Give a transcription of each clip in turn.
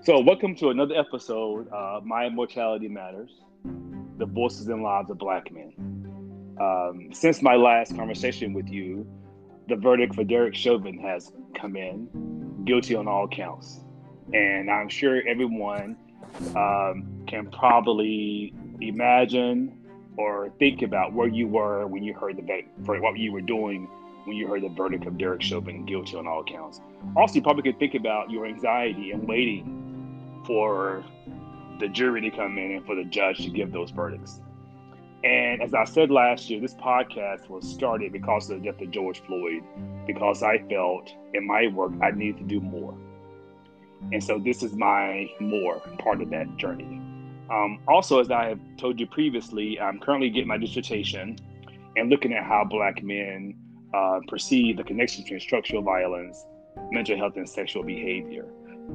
So, welcome to another episode of My Immortality Matters, the voices and lives of Black men. Since my last conversation with you, the verdict for Derek Chauvin has come in, guilty on all counts. And I'm sure everyone can probably imagine or think about where you were when you heard the verdict, for what you were doing when you heard the verdict of Derek Chauvin guilty on all counts. Also, you probably could think about your anxiety and waiting for the jury to come in and for the judge to give those verdicts. And as I said last year, this podcast was started because of the death of George Floyd, because I felt in my work I needed to do more. And so this is my more part of that journey. Also, as I have told you previously, I'm currently getting my dissertation and looking at how Black men perceive the connection between structural violence, mental health, and sexual behavior.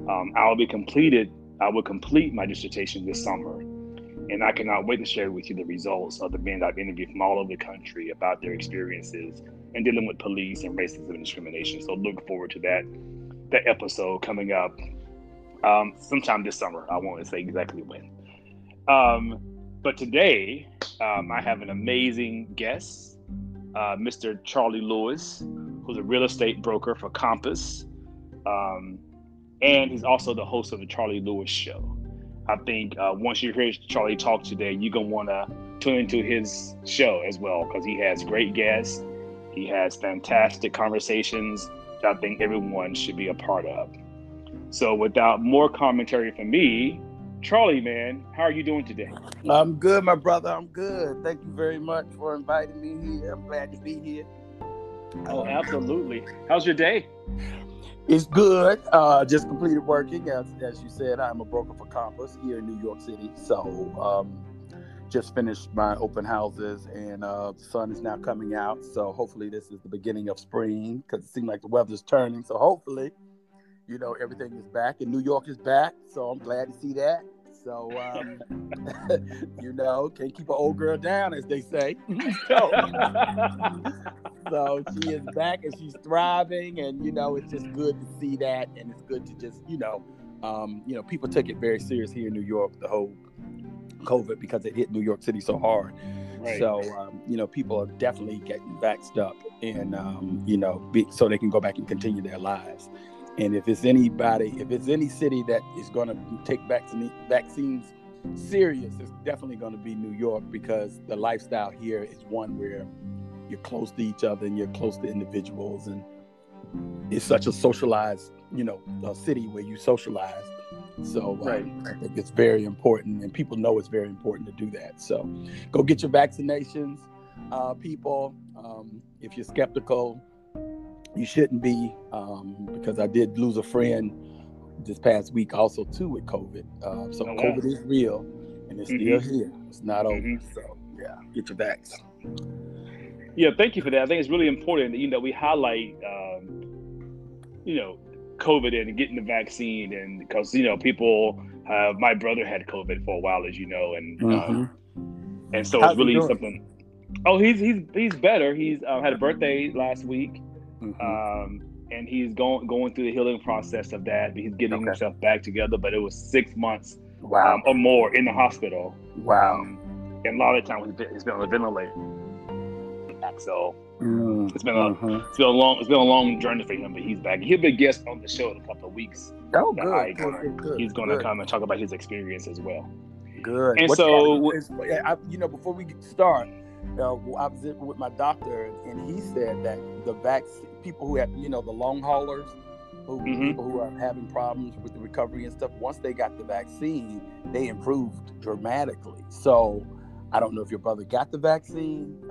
I will complete my dissertation this summer, and I cannot wait to share with you the results of the men I've interviewed from all over the country about their experiences in dealing with police and racism and discrimination. So look forward to that episode coming up sometime this summer. I won't say exactly when. But today, I have an amazing guest, Mr. Charlie Lewis, who's a real estate broker for Compass. And he's also the host of the Charlie Lewis Show. I think once you hear Charlie talk today, you're going to want to tune into his show as well, because he has great guests. He has fantastic conversations that I think everyone should be a part of. So without more commentary from me, Charlie, man, how are you doing today? I'm good, my brother. I'm good. Thank you very much for inviting me here. I'm glad to be here. Oh, absolutely. How's your day? It's good. Just completed working. As you said, I'm a broker for Compass here in New York City. So just finished my open houses, and the sun is now coming out. So hopefully this is the beginning of spring, because it seems like the weather's turning. So hopefully, everything is back, and New York is back. So I'm glad to see that. So, can't keep an old girl down, as they say. So she is back and she's thriving, and it's just good to see that, and it's good to just people took it very serious here in New York, the whole COVID, because it hit New York City so hard. Right. So people are definitely getting vaxxed up, and so they can go back and continue their lives. And if it's any city that is going to take vaccines serious, it's definitely going to be New York, because the lifestyle here is one where you're close to each other and you're close to individuals, and it's such a socialized, a city where you socialize. So right. I think it's very important, and people know it's very important to do that. So go get your vaccinations, people. If you're skeptical, you shouldn't be, because I did lose a friend this past week also too with COVID. So COVID is real, and it's still here. It's not over. So yeah, get your vax. Yeah, thank you for that. I think it's really important that we highlight COVID and getting the vaccine, and because people my brother had COVID for a while, as you know, and so it's really something. Oh, he's better. He's had a birthday last week. And he's going through the healing process of that. He's getting himself back together, but it was 6 months or more in the hospital. Wow. And a lot of the time he's been on a ventilator. So it's been a long journey for him, but he's back. He'll be a guest on the show in a couple of weeks. Oh, good. He's going to come and talk about his experience as well. Good. And before we start, I was with my doctor, and he said that the vaccine, people who have, the long haulers, people who are having problems with the recovery and stuff, once they got the vaccine, they improved dramatically. So I don't know if your brother got the vaccine,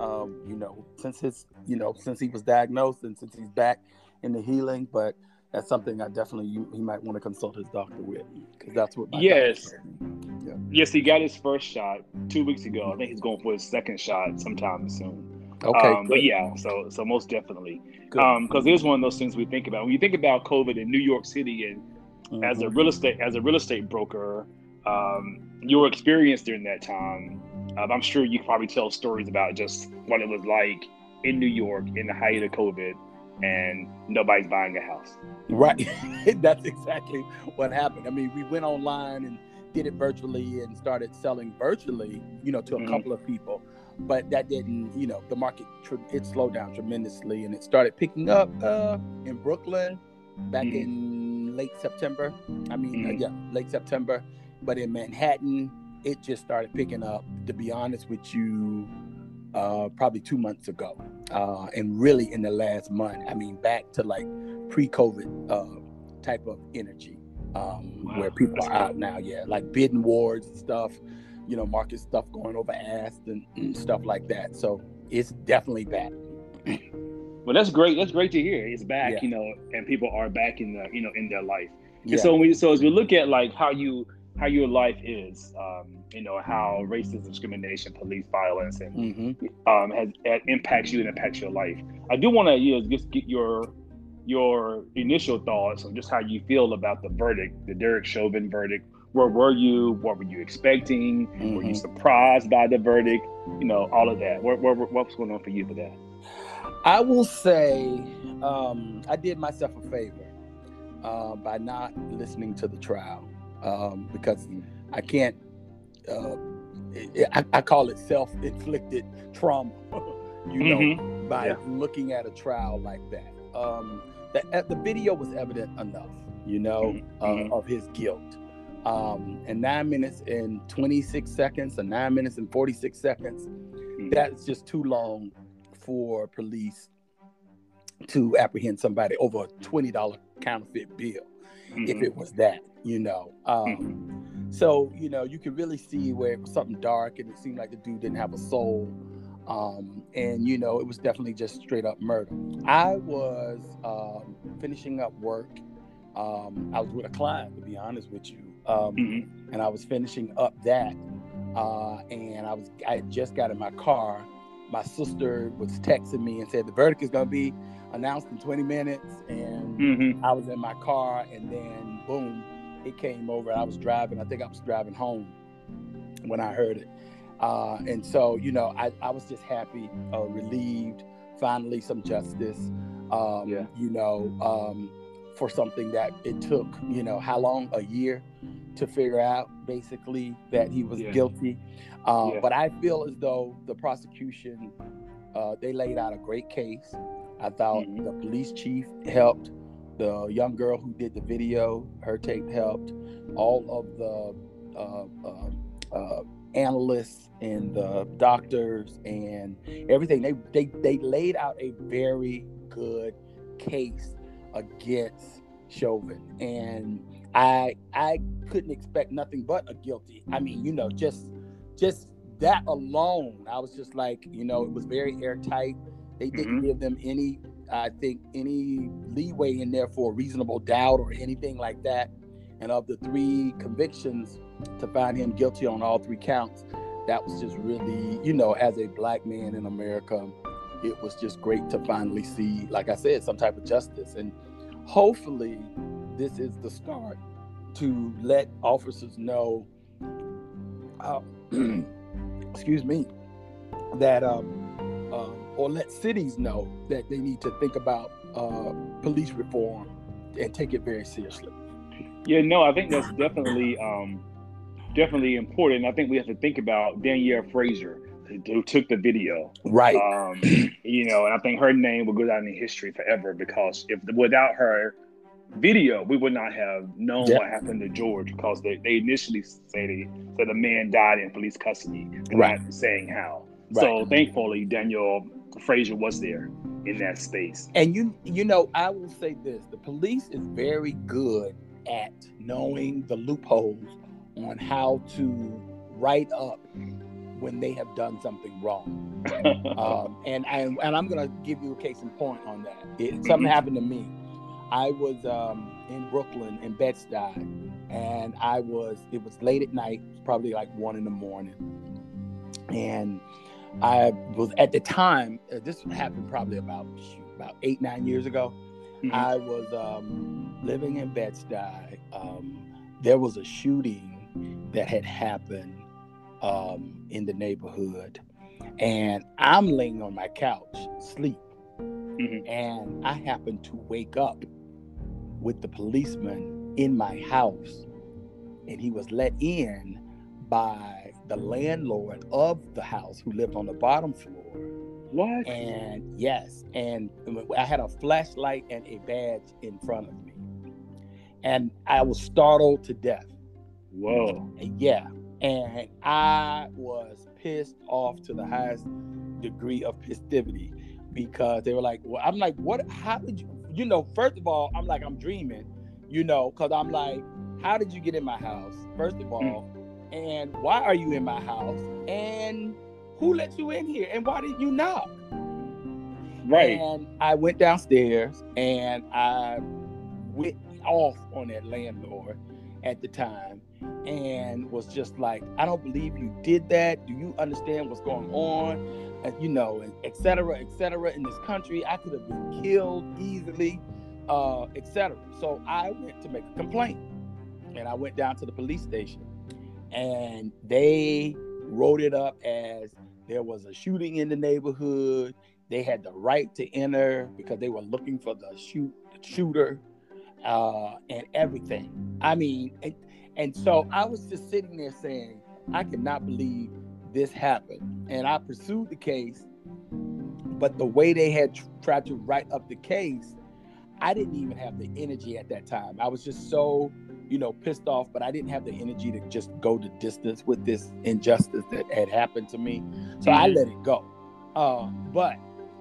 since he was diagnosed and since he's back in the healing, but that's something I definitely he might want to consult his doctor with, because that's what my doctor said. Yeah. Yes, he got his first shot 2 weeks ago. I think he's going for his second shot sometime soon. Okay, but yeah, so most definitely, because there's one of those things we think about when you think about COVID in New York City, and as a real estate broker, your experience during that time. I'm sure you can probably tell stories about just what it was like in New York in the height of COVID, and nobody's buying a house. Right. That's exactly what happened. I mean, we went online and did it virtually and started selling virtually, to a couple of people. But that didn't, the market, it slowed down tremendously, and it started picking up in Brooklyn back in late September. Late September. But in Manhattan, it just started picking up, to be honest with you, probably 2 months ago. And really in the last month, back to like pre-COVID type of energy, where people are out now. Yeah, like bidding wars and stuff. Market stuff going over asked and stuff like that. So it's definitely back. Well, that's great. That's great to hear. It's back, and people are back in the, in their life. Yeah. And so as we look at like how your life is, how racism, discrimination, police violence, and has impacts you and impacts your life. I do want to just get your initial thoughts on just how you feel about the verdict, the Derek Chauvin verdict. Where were you? What were you expecting? Were you surprised by the verdict? All of that. What's going on for you for that? I will say I did myself a favor by not listening to the trial because I can't. I call it self-inflicted trauma. By looking at a trial like that. The video was evident enough, of his guilt. And 9 minutes and 26 seconds or 9 minutes and 46 seconds, that's just too long for police to apprehend somebody over a $20 counterfeit bill, if it was that, So, you could really see where it was something dark and it seemed like the dude didn't have a soul. And, it was definitely just straight up murder. I was finishing up work. I was with a client, to be honest with you. And I was finishing up that. And I had just got in my car. My sister was texting me and said the verdict is going to be announced in 20 minutes. And I was in my car, and then boom, it came over. I was driving. I think I was driving home when I heard it. And so, I was just happy, relieved, finally some justice, for something that it took, how long? A year to figure out basically that he was guilty. But I feel as though the prosecution, they laid out a great case. I thought the police chief helped. The young girl who did the video, her tape helped. All of the analysts and the doctors and everything, they laid out a very good case against Chauvin, and I couldn't expect nothing but a guilty. Just that alone, I was just like, it was very airtight. They didn't give them any leeway in there for reasonable doubt or anything like that. And of the 3 convictions, to find him guilty on all 3 counts, that was just really, as a black man in America, it was just great to finally see, like I said, some type of justice. And hopefully this is the start to let officers know, excuse me, that, or let cities know that they need to think about police reform and take it very seriously. Yeah, no, I think that's definitely important. I think we have to think about Danielle Frazier, who took the video. Right. And I think her name will go down in history forever, because without her video, we would not have known what happened to George, because they initially said the man died in police custody, not saying how. Right. So thankfully, Danielle Frazier was there in that space. And I will say this: the police is very good at knowing the loopholes on how to write up when they have done something wrong. And I'm going to give you a case in point on that. Something happened to me. I was in Brooklyn, in Bed-Stuy, and it was late at night, probably like 1 a.m. And I was, at the time, this happened probably about 8-9 years ago. I was living in Bed-Stuy. There was a shooting that had happened in the neighborhood, and I'm laying on my couch, sleep, And I happened to wake up with the policeman in my house, and he was let in by the landlord of the house who lived on the bottom floor. What? And yes, and I had a flashlight and a badge in front of me, and I was startled to death. Whoa. Yeah, and I was pissed off to the highest degree of festivity, because they were like, well, I'm like, what, how did you know, first of all, I'm like, I'm dreaming, because I'm like, how did you get in my house, first of all, and why are you in my house, and who let you in here, and why didn't you knock? Right. And I went downstairs and I went off on that landlord at the time, and was just like, I don't believe you did that. Do you understand what's going on? And, and et cetera, in this country. I could have been killed easily, et cetera. So I went to make a complaint, and I went down to the police station, and they wrote it up as there was a shooting in the neighborhood. They had the right to enter because they were looking for the shooter, and everything. I mean, and so I was just sitting there saying, I cannot believe this happened. And I pursued the case, but the way they had tried to write up the case, I didn't even have the energy at that time. I was just so, pissed off, but I didn't have the energy to just go the distance with this injustice that had happened to me. So I let it go. But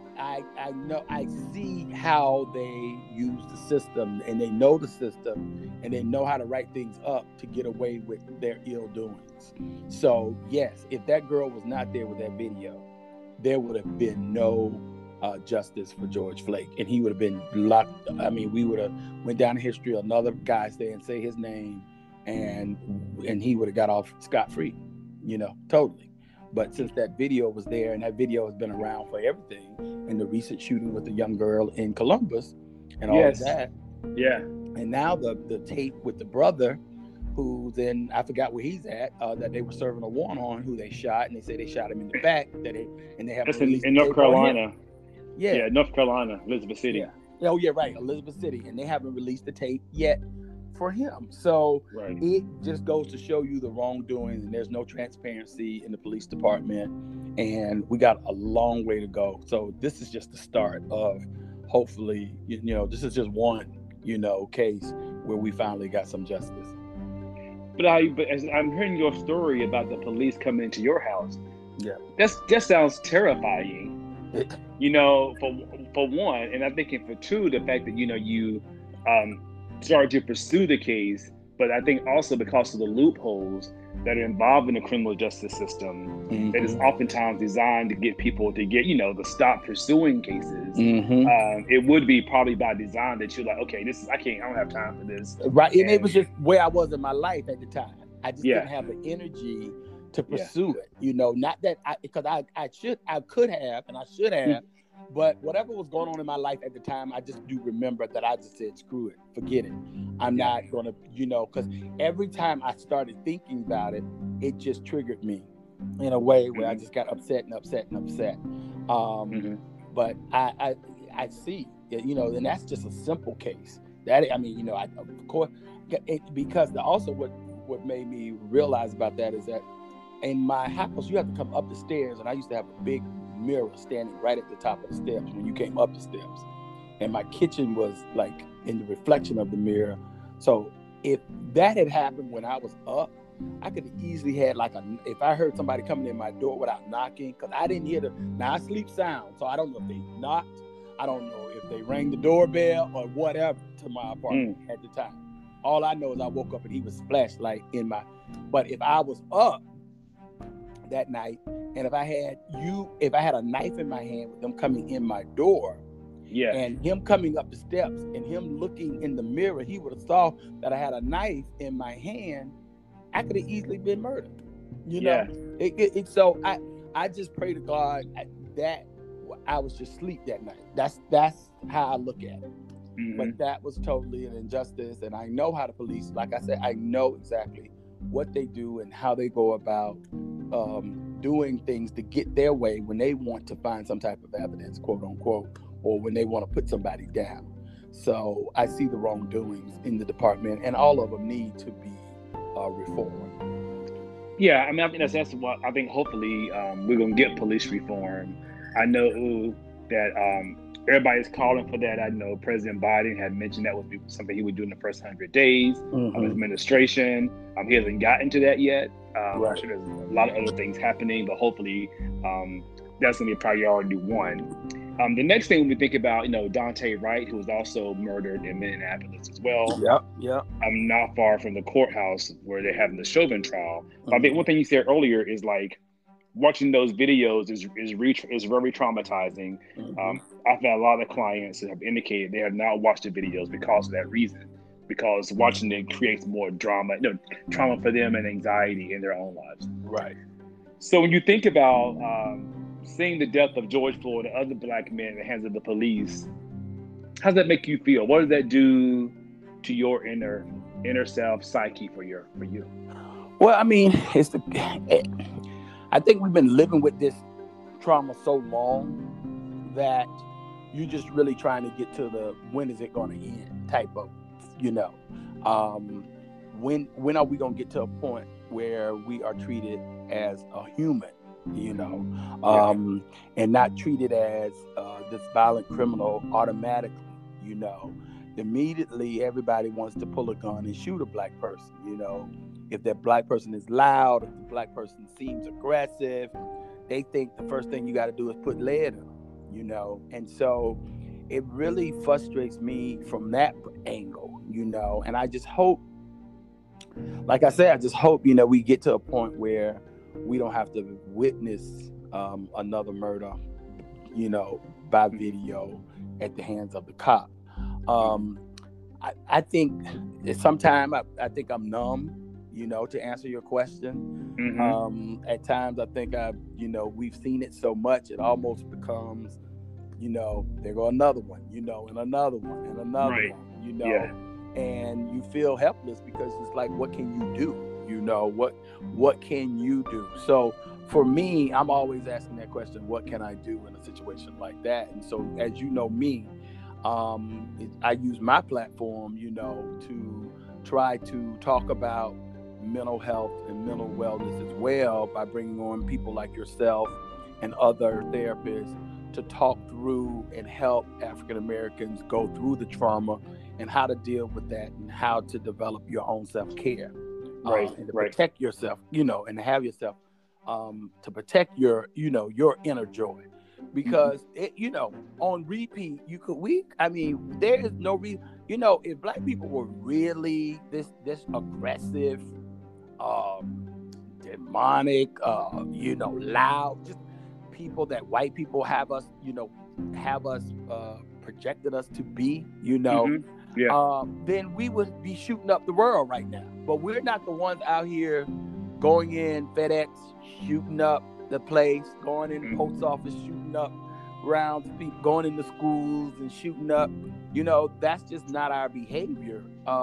I know, I see how they use the system, and they know the system, and they know how to write things up to get away with their ill doings. So yes, if that girl was not there with that video, there would have been no justice for George Flake, and he would have been locked. I mean, we would have went down in history. Another guy stay and say his name, and he would have got off scot-free, totally. But since that video was there, and that video has been around for everything, and the recent shooting with the young girl in Columbus and all of that. Yeah. And now the tape with the brother, who's in, I forgot where he's at, that they were serving a warrant on, who they shot, and they say they shot him in the back, and they have That's in North Carolina. Yeah, North Carolina, Elizabeth City. Yeah. Oh yeah, right, Elizabeth City, and they haven't released the tape yet for him. So It just goes to show you the wrongdoing, and there's no transparency in the police department, and we got a long way to go. So this is just the start of, hopefully, this is just one, case where we finally got some justice. But as I'm hearing your story about the police coming into your house, that sounds terrifying. For one, and I'm thinking for two, the fact that you started to pursue the case, but I think also because of the loopholes that are involved in the criminal justice system, that is oftentimes designed to get people to get, to stop pursuing cases. It would be probably by design that you're like, okay, I don't have time for this. Right, and it was just where I was in my life at the time. I just didn't have the energy to pursue it. Not that because I could have, and I should have. But whatever was going on in my life at the time, I just do remember that I just said, screw it, forget it. I'm not going to, because every time I started thinking about it, it just triggered me in a way where I just got upset. But I see, and that's just a simple case. Of course, because also what made me realize about that is that in my house, you have to come up the stairs, and I used to have a big mirror standing right at the top of the steps when you came up the steps, and my kitchen was like in the reflection of the mirror. So if that had happened when I was up, I could have easily had if I heard somebody coming in my door without knocking, because I didn't hear now I sleep sound, so I don't know if they knocked, I don't know if they rang the doorbell or whatever to my apartment at the time. All I know is I woke up and he was flashlight in my, but if I was up that night, and if I had a knife in my hand with them coming in my door, and him coming up the steps and him looking in the mirror, he would have saw that I had a knife in my hand. I could have easily been murdered. So I just pray to God that I was just asleep that night. That's how I look at it. But that was totally an injustice, and I know how the police, like I said, I know exactly what they do and how they go about doing things to get their way when they want to find some type of evidence, quote unquote, or when they want to put somebody down. So I see the wrongdoings in the department, and all of them need to be reformed. Yeah, I mean, I think that's what I think. Hopefully, we're gonna get police reform. I know that everybody's calling for that. I know President Biden had mentioned that would be something he would do in the first 100 days of his administration. He hasn't gotten to that yet. I'm sure there's a lot of other things happening, but hopefully that's going to be priority one. The next thing we think about, Daunte Wright, who was also murdered in Minneapolis as well. Yep. I'm not far from the courthouse where they're having the Chauvin trial. But I think one thing you said earlier is like watching those videos is very traumatizing. I've had a lot of clients that have indicated they have not watched the videos because of that reason. Because watching it creates more trauma for them and anxiety in their own lives. Right. So when you think about seeing the death of George Floyd and other black men in the hands of the police, how does that make you feel? What does that do to your inner self psyche for you? Well, I mean, I think we've been living with this trauma so long that you're just really trying to get to the when is it going to end type of, when are we going to get to a point where we are treated as a human, and not treated as this violent criminal automatically, Immediately, everybody wants to pull a gun and shoot a black person, If that black person is loud, if the black person seems aggressive, they think the first thing you got to do is put lead in them, And so it really frustrates me from that angle, And I just hope, like I said, we get to a point where we don't have to witness another murder, by video at the hands of the cop. I think sometimes I think I'm numb, to answer your question. At times I think we've seen it so much, it almost becomes, there go another one, and another one, and another one, and you feel helpless because it's like, what can you do? What can you do? So for me, I'm always asking that question, what can I do in a situation like that? And so, as you know me, I use my platform, to try to talk about mental health and mental wellness as well by bringing on people like yourself and other therapists to talk through and help African Americans go through the trauma and how to deal with that and how to develop your own self-care. And to protect yourself, and have yourself to protect your inner joy. Because on repeat, there is no reason, if black people were really this aggressive, demonic, loud, just people that white people have us projected us to be, then we would be shooting up the world right now. But we're not the ones out here going in FedEx, shooting up the place, going in the post office, shooting up rounds of people, going into schools and shooting up. That's just not our behavior.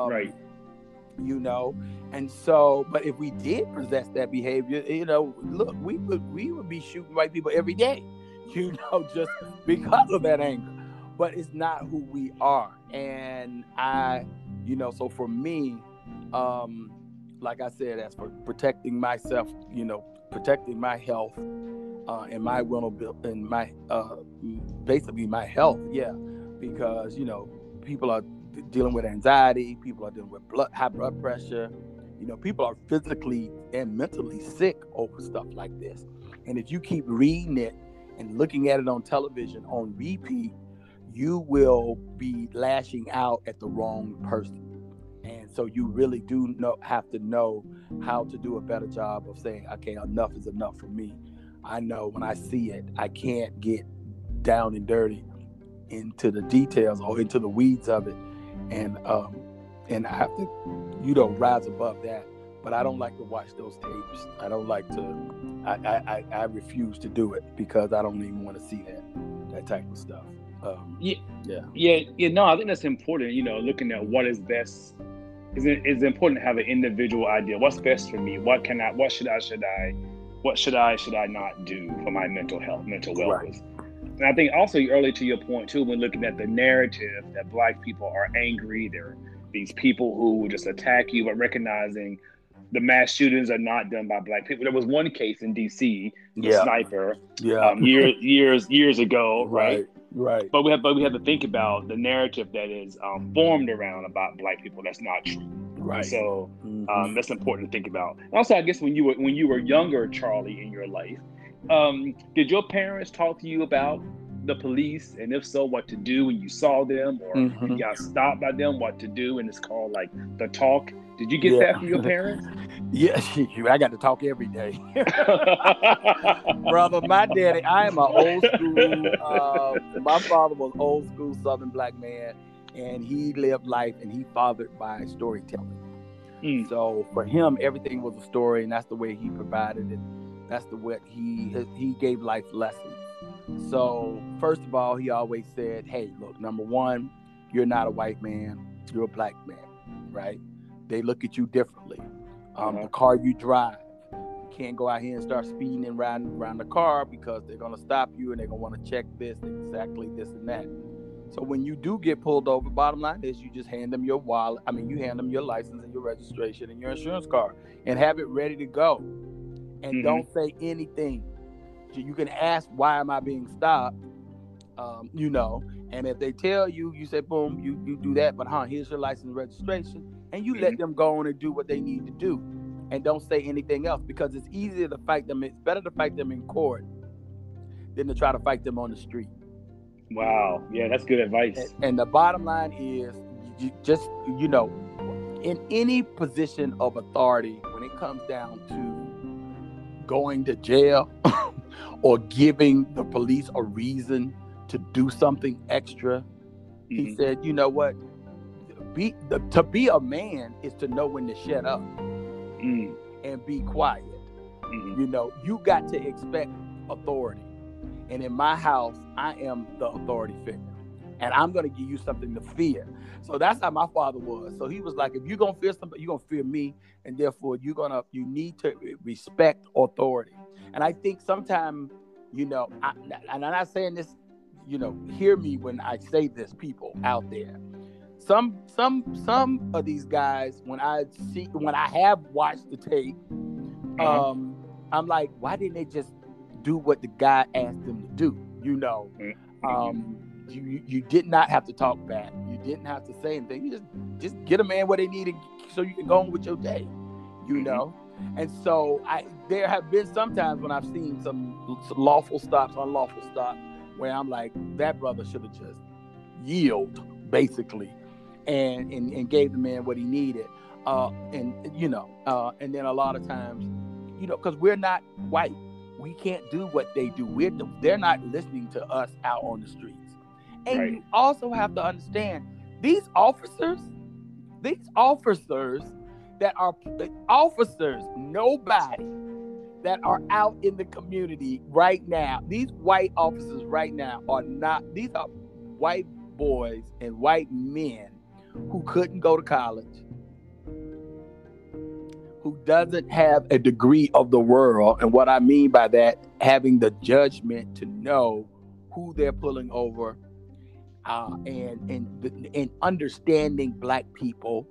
And so, but if we did possess that behavior, look, we would be shooting white people every day, just because of that anger. But it's not who we are. And so for me, like I said, as for protecting myself, protecting my health, and my will and my basically my health, because people are dealing with anxiety, people are dealing with high blood pressure, people are physically and mentally sick over stuff like this. And if you keep reading it and looking at it on television on repeat, you will be lashing out at the wrong person. And so you really do have to know how to do a better job of saying, okay, enough is enough for me. I know when I see it, I can't get down and dirty into the details or into the weeds of it. And I have to, rise above that. But I don't like to watch those tapes. I don't like to, I refuse to do it because I don't even want to see that type of stuff. No, I think that's important. Looking at what is best. It's important to have an individual idea. What's best for me? What should I not do for my mental health, mental wellness? And I think also early to your point too, when looking at the narrative that Black people are angry, they're these people who will just attack you, but recognizing the mass shootings are not done by Black people. There was one case in D.C., the Yeah, sniper, yeah, years ago, right? right, right, But we have to think about the narrative that is formed around about Black people. That's not true, and right. so Mm-hmm. that's important to think about. And also, I guess when you were younger, Charlie, in your life, did your parents talk to you about the police, and if so, what to do when you saw them, or if Mm-hmm. you got stopped by them, what to do? And it's called like the talk. Did you get Yeah, that from your parents? yeah. I got to talk every day, brother. My daddy, I am an old school. My father was old school Southern Black man, and he lived life, and he fathered by storytelling. Mm, So for him, everything was a story, and that's the way he provided it. That's the way he gave life lessons. So first of all, he always said, "Hey, look, number one, you're not a white man, you're a Black man, right? They look at you differently. The car you drive, you can't go out here and start speeding and riding around the car because they're gonna stop you and they're gonna want to check this, exactly this and that. So when you do get pulled over, bottom line is you just hand them your wallet. I mean, you hand them your license and your registration and your insurance card and have it ready to go. And don't say anything. You can ask, why am I being stopped? And if they tell you, you say, boom, you do that. But here's your license and registration. And you let them go on and do what they need to do. And don't say anything else, because it's easier to fight them. It's better to fight them in court than to try to fight them on the street. Wow. Yeah, that's good advice. And the bottom line is, in any position of authority, when it comes down to going to jail or giving the police a reason to do something extra, he said, you know what? To be a man is to know when to shut up and be quiet. You got to expect authority. And in my house, I am the authority figure. And I'm going to give you something to fear. So that's how my father was. So he was like, if you're going to fear somebody, you're going to fear me. And therefore, you need to respect authority. And I think sometimes, and I'm not saying this, hear me when I say this, people out there. Some of these guys, when I have watched the tape, I'm like, why didn't they just do what the guy asked them to do? You did not have to talk back. You didn't have to say anything. You just get a man what they needed so you can go on with your day, And so there have been some times when I've seen some lawful stops, unlawful stops, where I'm like, that brother should have just yield, basically, and gave the man what he needed. And then a lot of times, because we're not white, we can't do what they do. They're not listening to us out on the streets. And you also have to understand, these officers that are officers, nobody that are out in the community right now, these white officers right now these are white boys and white men who couldn't go to college, who doesn't have a degree of the world. And what I mean by that, having the judgment to know who they're pulling over, and understanding Black people,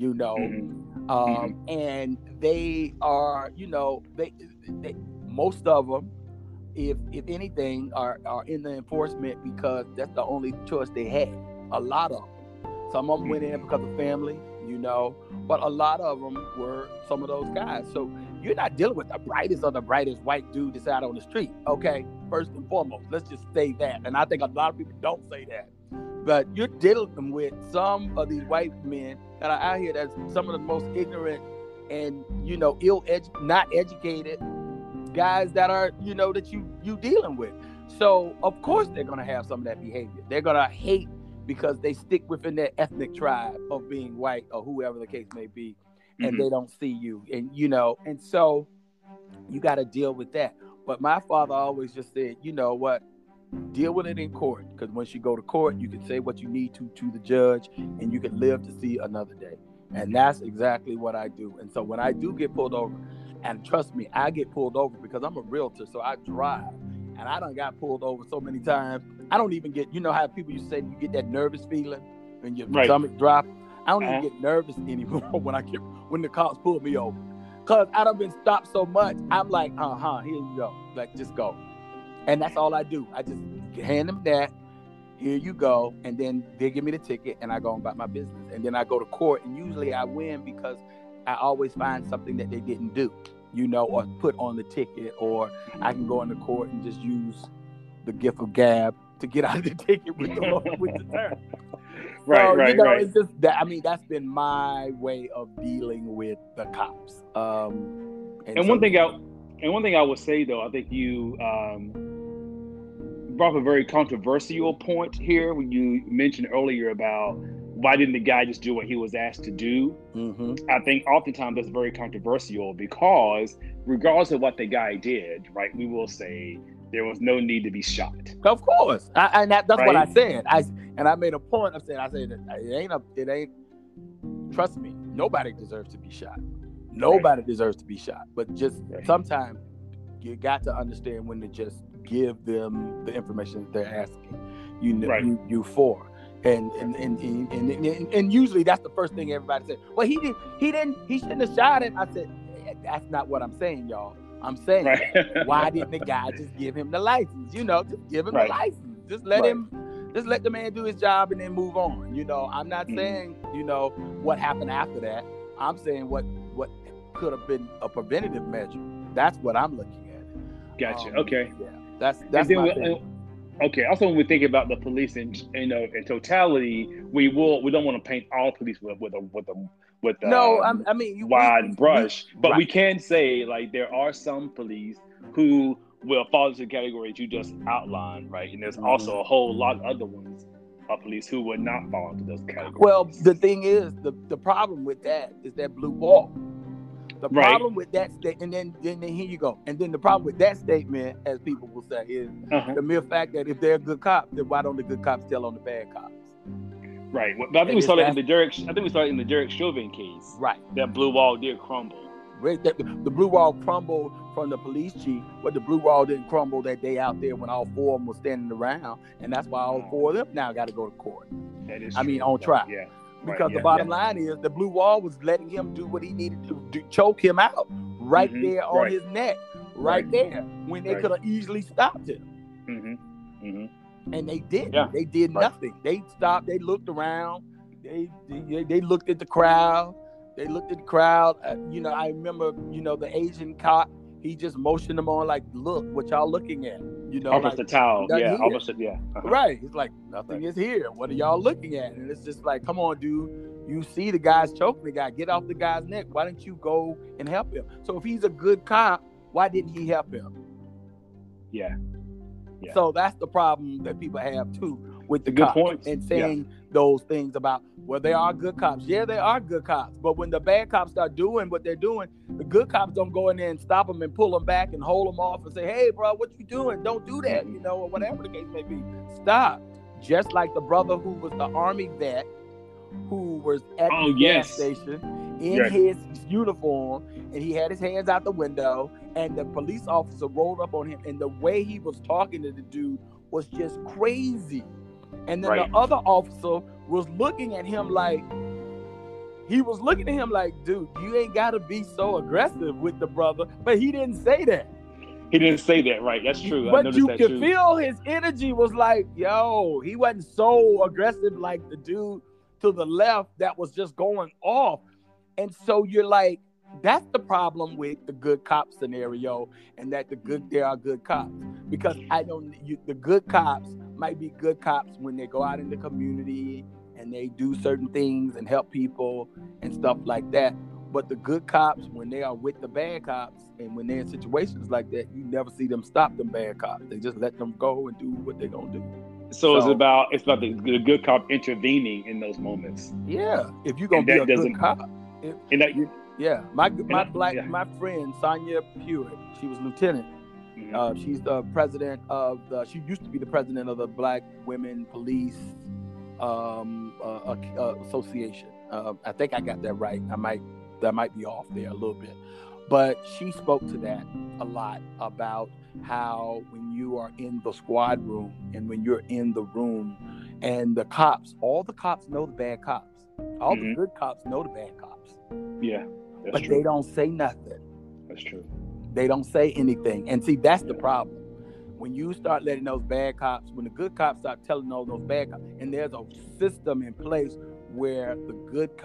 and they are, they most of them, if anything, are in the enforcement because that's the only choice they had. A lot of them. Some of them went in because of family, but a lot of them were some of those guys. So you're not dealing with the brightest of the brightest white dude that's out on the street, okay? First and foremost, let's just say that. And I think a lot of people don't say that. But you're dealing with some of these white men that are out here that's some of the most ignorant and, not educated guys that are, that you dealing with. So, of course, they're going to have some of that behavior. They're going to hate because they stick within their ethnic tribe of being white or whoever the case may be, and they don't see you. And, and so you got to deal with that. But my father always just said, you know what? Deal with it in court, because once you go to court, you can say what you need to the judge, and you can live to see another day. And that's exactly what I do. And so when I do get pulled over, and trust me, I get pulled over because I'm a realtor, so I drive. and I done got pulled over so many times. I don't even get, you know how people used to say you get that nervous feeling when your stomach drop. I don't even get nervous anymore when the cops pull me over. Cause I done been stopped so much, I'm like, here you go. Like, just go. And that's all I do. I just hand them that, here you go, and then they give me the ticket and I go about my business. And then I go to court, and usually I win because I always find something that they didn't do, you know, or put on the ticket, or I can go into court and just use the gift of gab to get out of the ticket with the term. Right. It's just that. I mean, that's been my way of dealing with the cops. One thing I would say though, I think you brought up a very controversial point here when you mentioned earlier about why didn't the guy just do what he was asked to do? Mm-hmm. I think oftentimes that's very controversial because regardless of what the guy did, right, we will say there was no need to be shot. Of course, that's right? What I said. I made a point of saying, it ain't. Trust me, nobody deserves to be shot. Nobody deserves to be shot. But just sometimes you got to understand when to just give them the information that they're asking you for. And usually that's the first thing everybody says. Well, he shouldn't have shot him. I said, that's not what I'm saying, y'all. I'm saying, why didn't the guy just give him the license? You know, just give him the license. Just let the man do his job and then move on. You know, I'm not saying, you know, what happened after that. I'm saying what could have been a preventative measure. That's what I'm looking at. Gotcha. Okay. Yeah. That's my thing. Okay. Also, when we think about the police in totality, we don't want to paint all police with wide brush, but we can say like there are some police who will fall into the categories you just outlined, right? And there's also a whole lot of other ones of police who would not fall into those categories. Well, the thing is, the problem with that is that blue wall. The problem with that statement, and then here you go. And then the problem with that statement, as people will say, is the mere fact that if they're a good cop, then why don't the good cops tell on the bad cops? Right. But I think we saw that in the Derek Chauvin case. Right. That blue wall did crumble. The blue wall crumbled from the police chief, but the blue wall didn't crumble that day out there when all four of them were standing around, and that's why all four of them now got to go to court. That is on trial. Yeah. Because the bottom line is the blue wall was letting him do what he needed to choke him out there on his neck, there, when they could have easily stopped him. And they didn't. Yeah. They did nothing. They stopped. They looked around. They looked at the crowd. They looked at the crowd. I remember, the Asian cop, he just motioned them on like, look, what y'all looking at? Almost the towel. Yeah, almost. Yeah. Right. It's like, nothing is here. What are y'all looking at? And it's just like, come on, dude. You see the guy's choking the guy. Get off the guy's neck. Why don't you go and help him? So if he's a good cop, why didn't he help him? Yeah. So that's the problem that people have too with the cops and saying those things about, well, they are good cops. Yeah, they are good cops. But when the bad cops start doing what they're doing, the good cops don't go in there and stop them and pull them back and hold them off and say, hey, bro, what you doing? Don't do that, or whatever the case may be. Stop. Just like the brother who was the Army vet who was at the gas station in his uniform, and he had his hands out the window, and the police officer rolled up on him, and the way he was talking to the dude was just crazy. And then the other officer was looking at him like, dude, you ain't got to be so aggressive with the brother. But he didn't say that. He didn't say that, right? That's true. But you could feel his energy was like, yo, he wasn't so aggressive like the dude to the left that was just going off. And so you're like, that's the problem with the good cop scenario, and that there are good cops. Because the good cops might be good cops when they go out in the community and they do certain things and help people and stuff like that. But the good cops, when they are with the bad cops and when they're in situations like that, you never see them stop them bad cops. They just let them go and do what they're gonna do. So it's about the good cop intervening in those moments. Yeah, if you're gonna be a good cop. My friend Sonia Pewitt, she was lieutenant. She's the president of she used to be the president of the Black Women Police Association. I think I got that right. That might be off there a little bit, but she spoke to that a lot about how when you are in the squad room and when you're in the room and all the cops know the bad cops. All the good cops know the bad cops. Yeah, but true. They don't say nothing. That's true. They don't say anything. And see, that's the problem. When you start letting those bad cops, when the good cops start telling all those bad cops, and there's a system in place where the good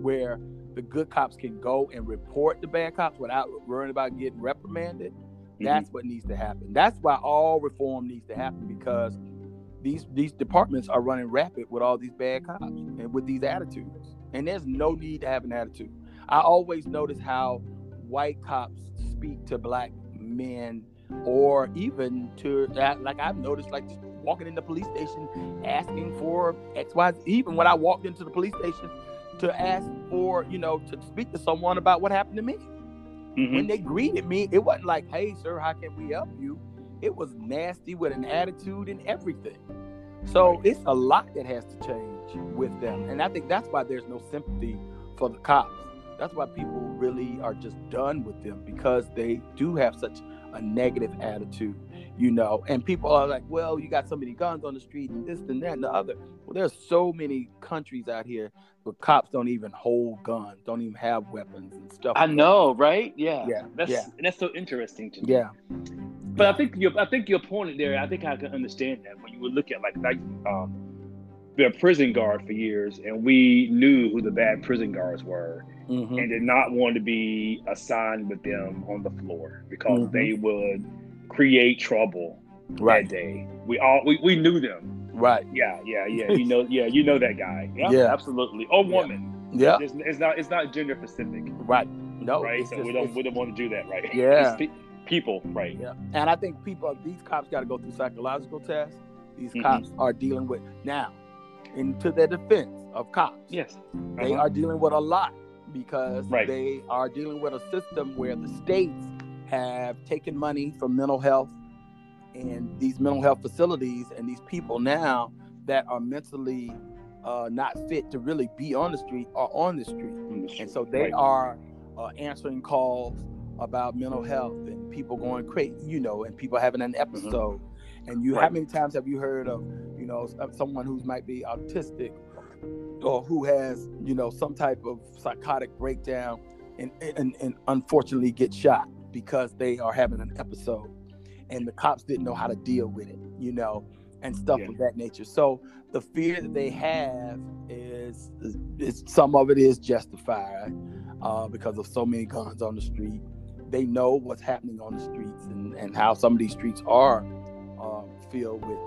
cops can go and report the bad cops without worrying about getting reprimanded. That's what needs to happen. That's why all reform needs to happen, because these departments are running rapid with all these bad cops and with these attitudes. And there's no need to have an attitude. I always notice how white cops speak to black men, or even to, like I've noticed, like just walking in the police station asking for X, Y, Z. Even when I walked into the police station to ask for, to speak to someone about what happened to me. When they greeted me, it wasn't like, hey, sir, how can we help you? It was nasty with an attitude and everything. So it's a lot that has to change with them. And I think that's why there's no sympathy for the cops. That's why people really are just done with them, because they do have such a negative attitude, and people are like, well, you got so many guns on the street and this and that and the other. Well, there's so many countries out here where cops don't even hold guns, don't even have weapons and stuff. I know, right? Yeah. Yeah. That's so interesting to me. Yeah. But I think your point there, I think I can understand that when you would look at like be a prison guard for years, and we knew who the bad prison guards were, and did not want to be assigned with them on the floor because they would create trouble that day. We knew them. Right. Yeah. You know that guy. Yeah. Absolutely. Or woman. Yeah. It's not gender specific. Right. No. Right. So we don't want to do that. Right. Yeah. People. Right. Yeah. And I think these cops got to go through psychological tests. These cops are dealing with now. Into their defense of cops, yes, they are dealing with a lot, because they are dealing with a system where the states have taken money from mental health and these mental health facilities, and these people now that are mentally not fit to really be on the street are on the street. And so they are answering calls about mental health and people going crazy, and people having an episode. And how many times have you heard of, someone who might be autistic or who has, some type of psychotic breakdown and unfortunately get shot because they are having an episode and the cops didn't know how to deal with it, and stuff of that nature. So the fear that they have is some of it is justified because of so many guns on the street. They know what's happening on the streets and how some of these streets are filled with,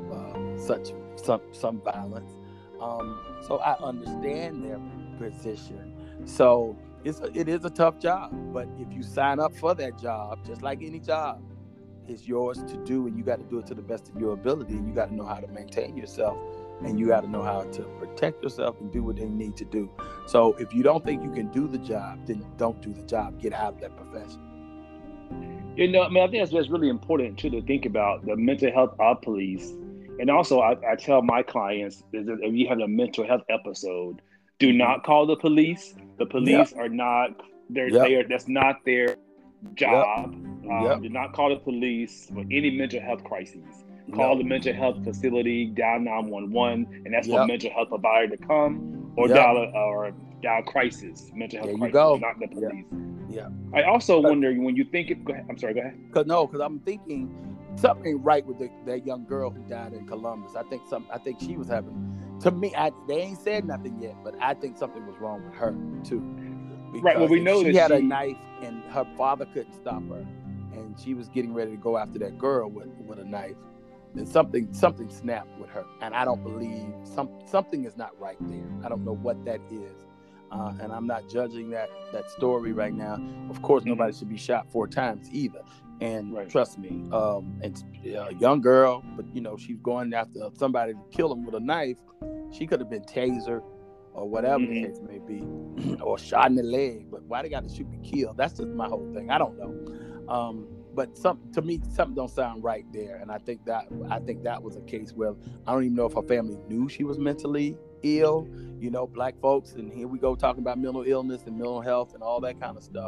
some violence. So I understand their position. So it is a tough job, but if you sign up for that job, just like any job, it's yours to do, and you got to do it to the best of your ability, and you got to know how to maintain yourself, and you got to know how to protect yourself and do what they need to do. So if you don't think you can do the job, then don't do the job. Get out of that profession. I think that's really important too, to think about the mental health of police. And also, I tell my clients, if you have a mental health episode, do not call the police. The police are not that's not their job. Do not call the police for any mental health crises. Call the mental health facility, dial 911, and that's for mental health provider to come, or dial crisis, mental health crisis, not the police. Yeah. I also wonder when you think it. Go ahead. I'm sorry. Go ahead. Because I'm thinking something ain't right with that young girl who died in Columbus. I think she was having. To me, they ain't said nothing yet, but I think something was wrong with her too. Right. Well, we know she that had a knife, and her father couldn't stop her, and she was getting ready to go after that girl with a knife. And something snapped with her, and I don't believe something is not right there. I don't know what that is. And I'm not judging that story right now. Of course, nobody should be shot 4 times either. And trust me, it's a young girl, but she's going after somebody to kill him with a knife. She could have been tasered or whatever the case may be, or shot in the leg. But why they got to shoot to kill? That's just my whole thing. I don't know. But to me, something don't sound right there. And I think that was a case where I don't even know if her family knew she was mentally ill. Black folks, and here we go talking about mental illness and mental health and all that kind of stuff.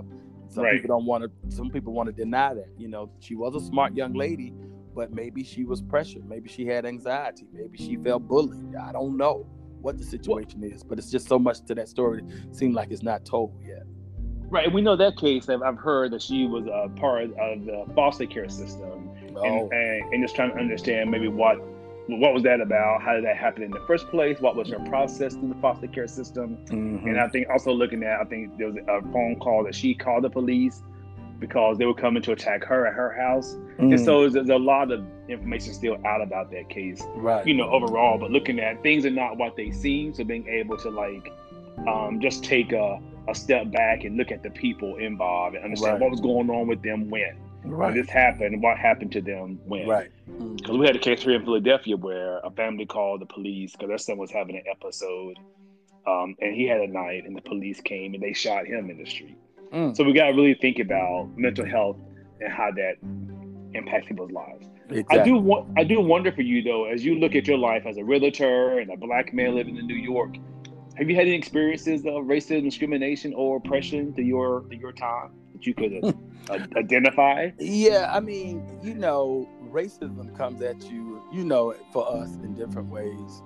Some Right. people don't want to. Some people want to deny that. She was a smart young lady, but maybe she was pressured. Maybe she had anxiety. Maybe she felt bullied. I don't know what the situation is, but it's just so much to that story. It seems like it's not told yet. Right, and we know that case. I've heard that she was a part of the foster care system, and just trying to understand maybe what was that about? How did that happen in the first place? What was her process through the foster care system? Mm-hmm. And I think also looking at, I think there was a phone call that she called the police because they were coming to attack her at her house. And so there's a lot of information still out about that case, right? Overall. But looking at things are not what they seem, so being able to just take a step back and look at the people involved and understand what was going on with them when this happened, what happened to them when. Right. Because we had a case here in Philadelphia where a family called the police because their son was having an episode, and he had a knife, and the police came and they shot him in the street. So we got to really think about mental health and how that impacts people's lives. Exactly. I do wonder for you though, as you look at your life as a realtor and a Black man living in New York, have you had any experiences of racism, discrimination, or oppression to your time that you could identify? Yeah, I mean, racism comes at you, for us in different ways,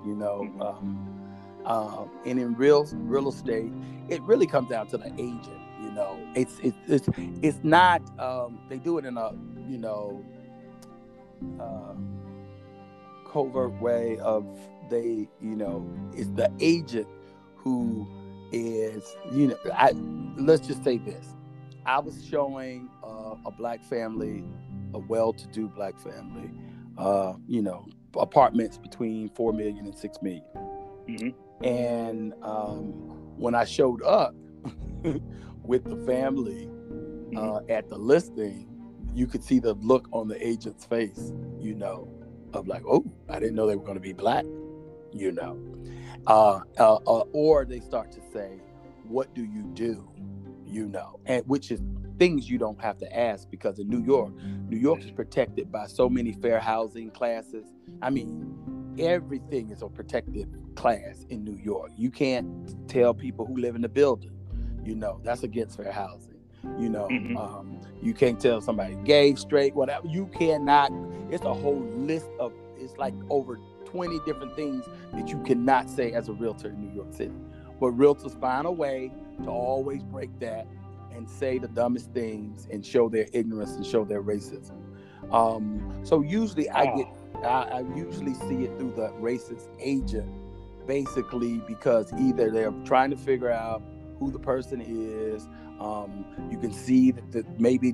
and in real estate, it really comes down to the agent. It's not. They do it in a covert way of it's the agent who is let's just say this. I was showing a Black family, a well-to-do Black family, apartments between $4 million and $6 million. Mm-hmm. And when I showed up with the family at the listing, you could see the look on the agent's face, of like, oh, I didn't know they were going to be Black, or they start to say, what do you do? And which is things you don't have to ask, because in New York is protected by so many fair housing classes. I mean, everything is a protected class in New York. You can't tell people who live in the building, that's against fair housing. You can't tell somebody gay, straight, whatever. You cannot. It's a whole list of, it's like over 20 different things that you cannot say as a realtor in New York City. But realtors find a way to always break that and say the dumbest things and show their ignorance and show their racism. So usually I usually see it through the racist agent, basically because either they're trying to figure out who the person is. You can see that maybe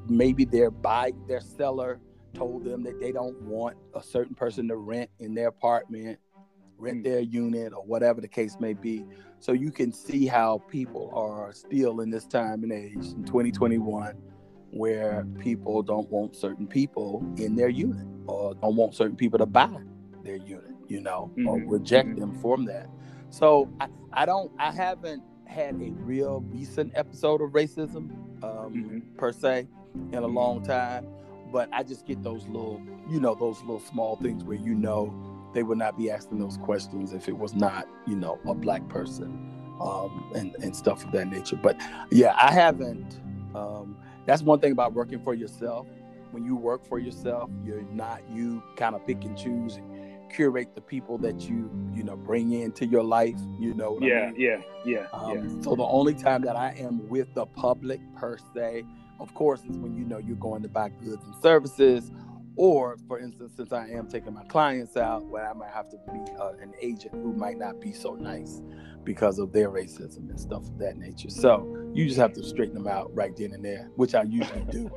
their seller told them that they don't want a certain person to rent in their apartment, rent their unit, or whatever the case may be. So you can see how people are still in this time and age in 2021 where people don't want certain people in their unit, or don't want certain people to buy their unit, or reject them from that. So I haven't had a real recent episode of racism per se in a long time, but I just get those little small things where they would not be asking those questions if it was not a Black person, and stuff of that nature. But yeah, I haven't. That's one thing about working for yourself. When you work for yourself, you kind of pick and choose and curate the people that you bring into your life. I mean? So the only time that I am with the public per se, of course, is when you're going to buy goods and services, or for instance, since I am taking my clients out, where I might have to be an agent who might not be so nice because of their racism and stuff of that nature. So you just have to straighten them out right then and there, which I usually do.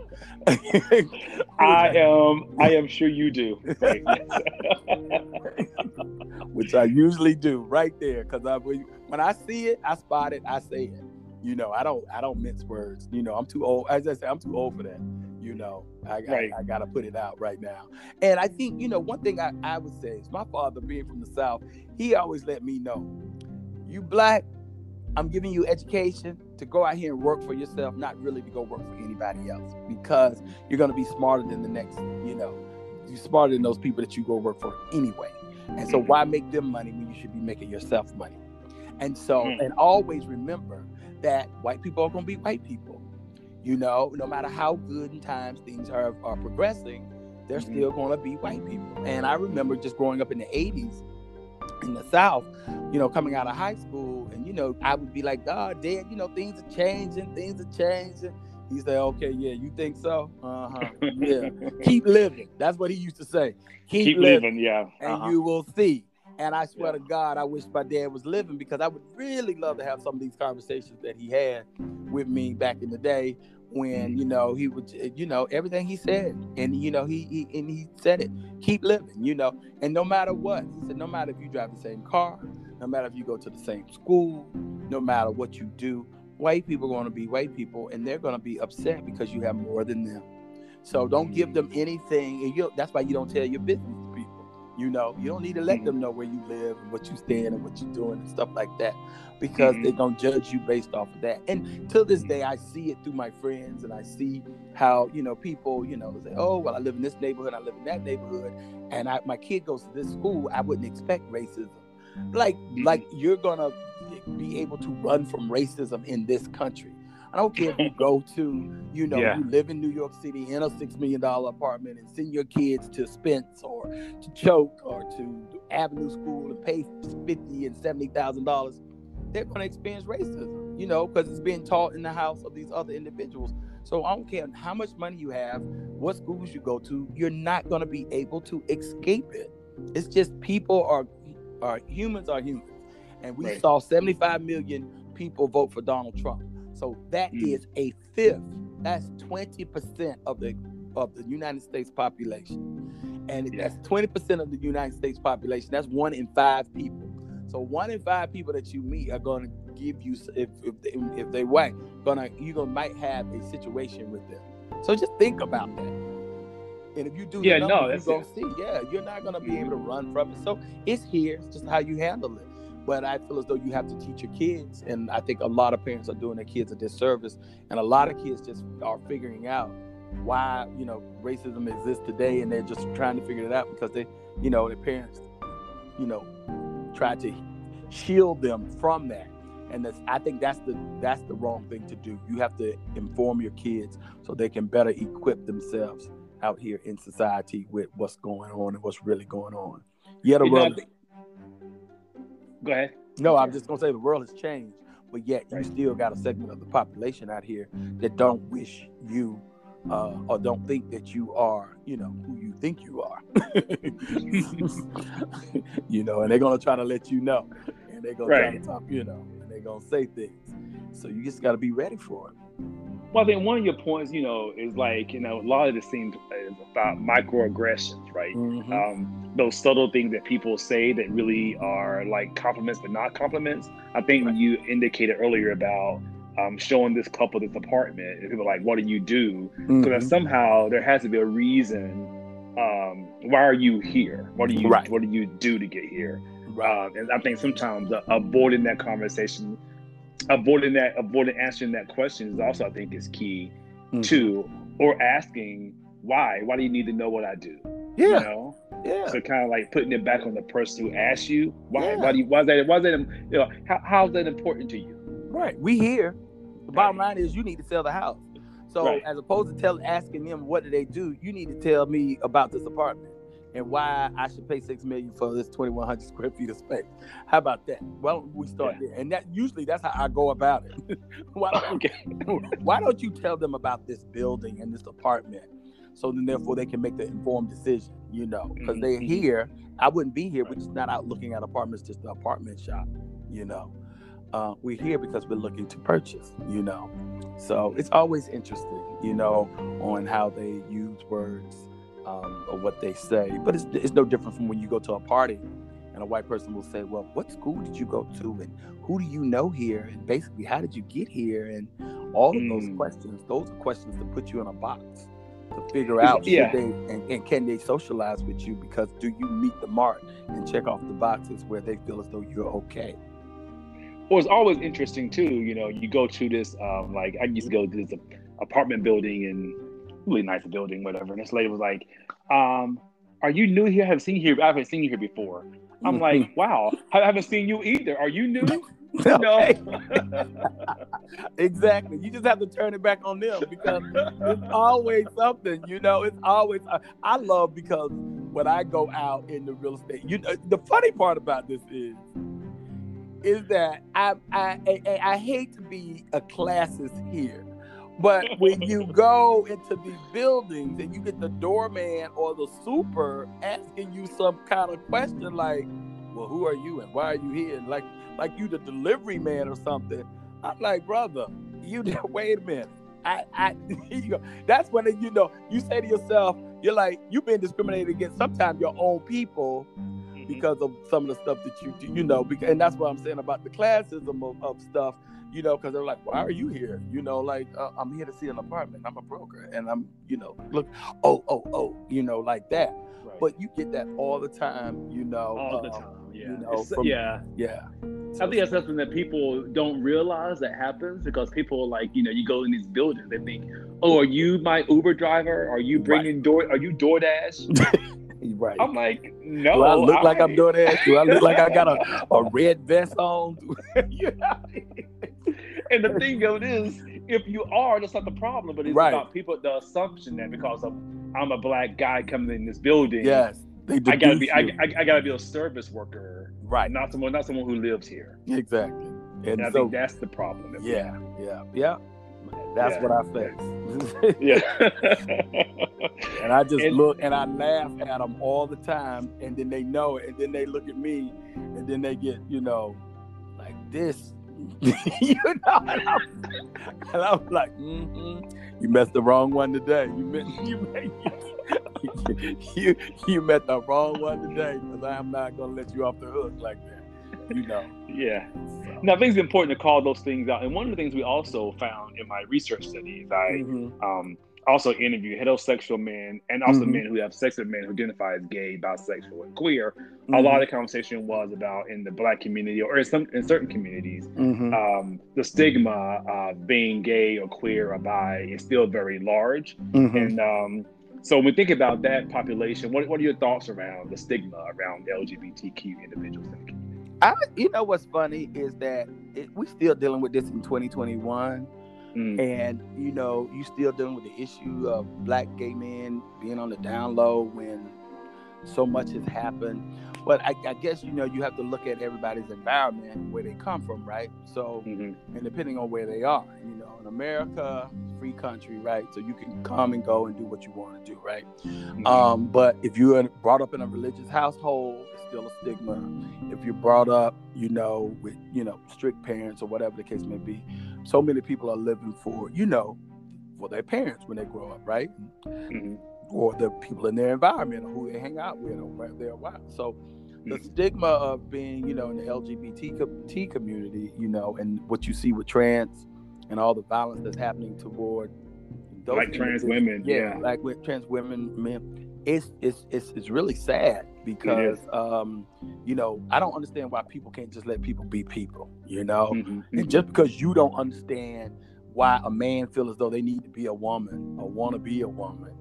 I am sure you do. Right? Which I usually do right there, because when I see it, I spot it, I say it. I don't mince words. I'm too old. As I say, I'm too old for that. I got to put it out right now. And I think, one thing I would say is my father, being from the South, he always let me know, you Black, I'm giving you education to go out here and work for yourself, not really to go work for anybody else, because you're going to be smarter than the next, you're smarter than those people that you go work for anyway. And so why make them money when you should be making yourself money? And so, and always remember that white people are going to be white people. You know, no matter how good in times things are progressing, there's still going to be white people. And I remember just growing up in the 80s in the South, you know, coming out of high school, and, you know, I would be like, "Oh, Dad, you know, things are changing. He said, "Okay, yeah, you think so? Yeah. Keep living." That's what he used to say. Keep living, yeah. and you will see. And I swear to God, I wish my dad was living, because I would really love to have some of these conversations that he had with me back in the day, when, you know, he would, you know, everything he said, and, you know, he said it, keep living, you know, and no matter what, he said, no matter if you drive the same car, no matter if you go to the same school, no matter what you do, white people are going to be white people, and they're going to be upset because you have more than them. So don't give them anything, and that's why you don't tell your business to people. You know, you don't need to let them know where you live and what you stand and what you're doing and stuff like that, because they're going to judge you based off of that. And to this day, I see it through my friends, and I see how, you know, people, you know, say, "Oh, well, I live in this neighborhood, I live in that neighborhood, and my kid goes to this school, I wouldn't expect racism." Like you're going to be able to run from racism in this country. I don't care if you go to, you know, you live in New York City in a $6 million apartment and send your kids to Spence or to Choke or to Avenue School and pay $50,000 and $70,000. They're going to experience racism, you know, because it's being taught in the house of these other individuals. So I don't care how much money you have, what schools you go to, you're not going to be able to escape it. It's just humans are humans. And we saw 75 million people vote for Donald Trump. So that is a fifth. That's 20% of the United States population. And that's 20% of the United States population. That's 1 in 5 people. So 1 in 5 people that you meet are going to give you, if they white, might have a situation with them. So just think about that. And if you do the numbers, you're going to see, you're not going to be able to run from it. So it's here. It's just how you handle it. But I feel as though you have to teach your kids, and I think a lot of parents are doing their kids a disservice, and a lot of kids just are figuring out why, you know, racism exists today, and they're just trying to figure it out because they, you know, their parents, you know, try to shield them from that. And I think that's the wrong thing to do. You have to inform your kids so they can better equip themselves out here in society with what's going on and what's really going on. Go ahead. No, I'm just going to say the world has changed, but yet you still got a segment of the population out here that don't wish you or don't think that you are, you know, who you think you are. You know, and they're going to try to let you know, and they're going to try to talk, you know, and they're going to say things. So you just got to be ready for it. Well, I think one of your points, you know, is like, you know, a lot of this seems about microaggressions, right? Those subtle things that people say that really are like compliments but not compliments. I think you indicated earlier about showing this couple this apartment, and people are like, "What do you do?" Because somehow there has to be a reason. Why are you here? What do you do to get here? And I think sometimes avoiding that conversation, avoiding answering that question is also, I think, is key too. Or asking why do you need to know what I do? You know? So kind of like putting it back on the person who asked you why. Why is that? You know, how's that important to you? Right. We here. The bottom line is you need to sell the house. So as opposed to asking them what do they do, you need to tell me about this apartment and why I should pay $6 million for this 2,100 square feet of space. How about that? Well, we start there, and that's how I go about it. Why don't you tell them about this building and this apartment, so then therefore they can make the informed decision? You know, because they're here. I wouldn't be here. We're just not out looking at apartments, just the apartment shop. You know, we're here because we're looking to purchase. You know, so it's always interesting, you know, on how they use words. Or what they say, but it's no different from when you go to a party and a white person will say, "Well, what school did you go to, and who do you know here, and basically how did you get here?" And all of those questions, those are questions to put you in a box to figure out should they and can they socialize with you, because do you meet the mark and check off the boxes where they feel as though you're okay. Well, it's always interesting too. You know, you go to this like I used to go to this apartment building and. Really nice building, whatever. And this lady was like, "Are you new here? I haven't seen you here before." I'm like, "Wow, I haven't seen you either. Are you new?" Okay? Exactly. You just have to turn it back on them because it's always something, it's always, I love because when I go out in the real estate, the funny part about this is that I hate to be a classist here, but when you go into these buildings and you get the doorman or the super asking you some kind of question like, well, who are you and why are you here? And like you the delivery man or something. I'm like, brother, wait a minute. That's when you say to yourself, you're like, you've been discriminated against sometimes your own people because of some of the stuff that you do, and that's what I'm saying about the classism of stuff, because they're like, why are you here? I'm here to see an apartment. I'm a broker. And I'm, look, like that. Right. But you get that all the time, all the time. Yeah. Yeah. I think that's something that people don't realize that happens because people you go in these buildings, they think, oh, are you my Uber driver? Are you bringing right. Are you DoorDash? Right. I'm like, no. Do I look like I'm DoorDash? Do I look like I got a red vest on? And the thing of it is, if you are, that's not the problem, but it's right. about people, the assumption that because I'm a black guy coming in this building, yes, I gotta be a service worker, right? Not someone who lives here. Exactly. And I think that's the problem. Yeah. That's what I face. Yeah. And I just look and I laugh at them all the time, and then they know it, and then they look at me, and then they get, like this, and I'm like, you met the wrong one today. You met the wrong one today, because I'm not gonna let you off the hook like that. Yeah. So. Now, I think it's important to call those things out. And one of the things we also found in my research studies, I also interviewed heterosexual men and also men who have sex with men who identify as gay, bisexual, and queer. A lot of the conversation was about in the black community or in certain communities, the stigma of being gay or queer or bi is still very large. And so when we think about that population, what are your thoughts around the stigma around LGBTQ individuals in the community? What's funny is that we're still dealing with this in 2021. And, you still dealing with the issue of black gay men being on the down low when so much has happened. But I guess, you have to look at everybody's environment, where they come from, right? So, and depending on where they are, in America, free country, right? So you can come and go and do what you want to do, right? But if you're brought up in a religious household, it's still a stigma. If you're brought up, with, strict parents or whatever the case may be, so many people are living for their parents when they grow up, right? Or the people in their environment or who they hang out with or where they're around. So the stigma of being, in the LGBT community, and what you see with trans and all the violence that's happening toward those like trans women, like with trans women, men, it's really sad because I don't understand why people can't just let people be people, and just because you don't understand why a man feels as though they need to be a woman or want to be a woman,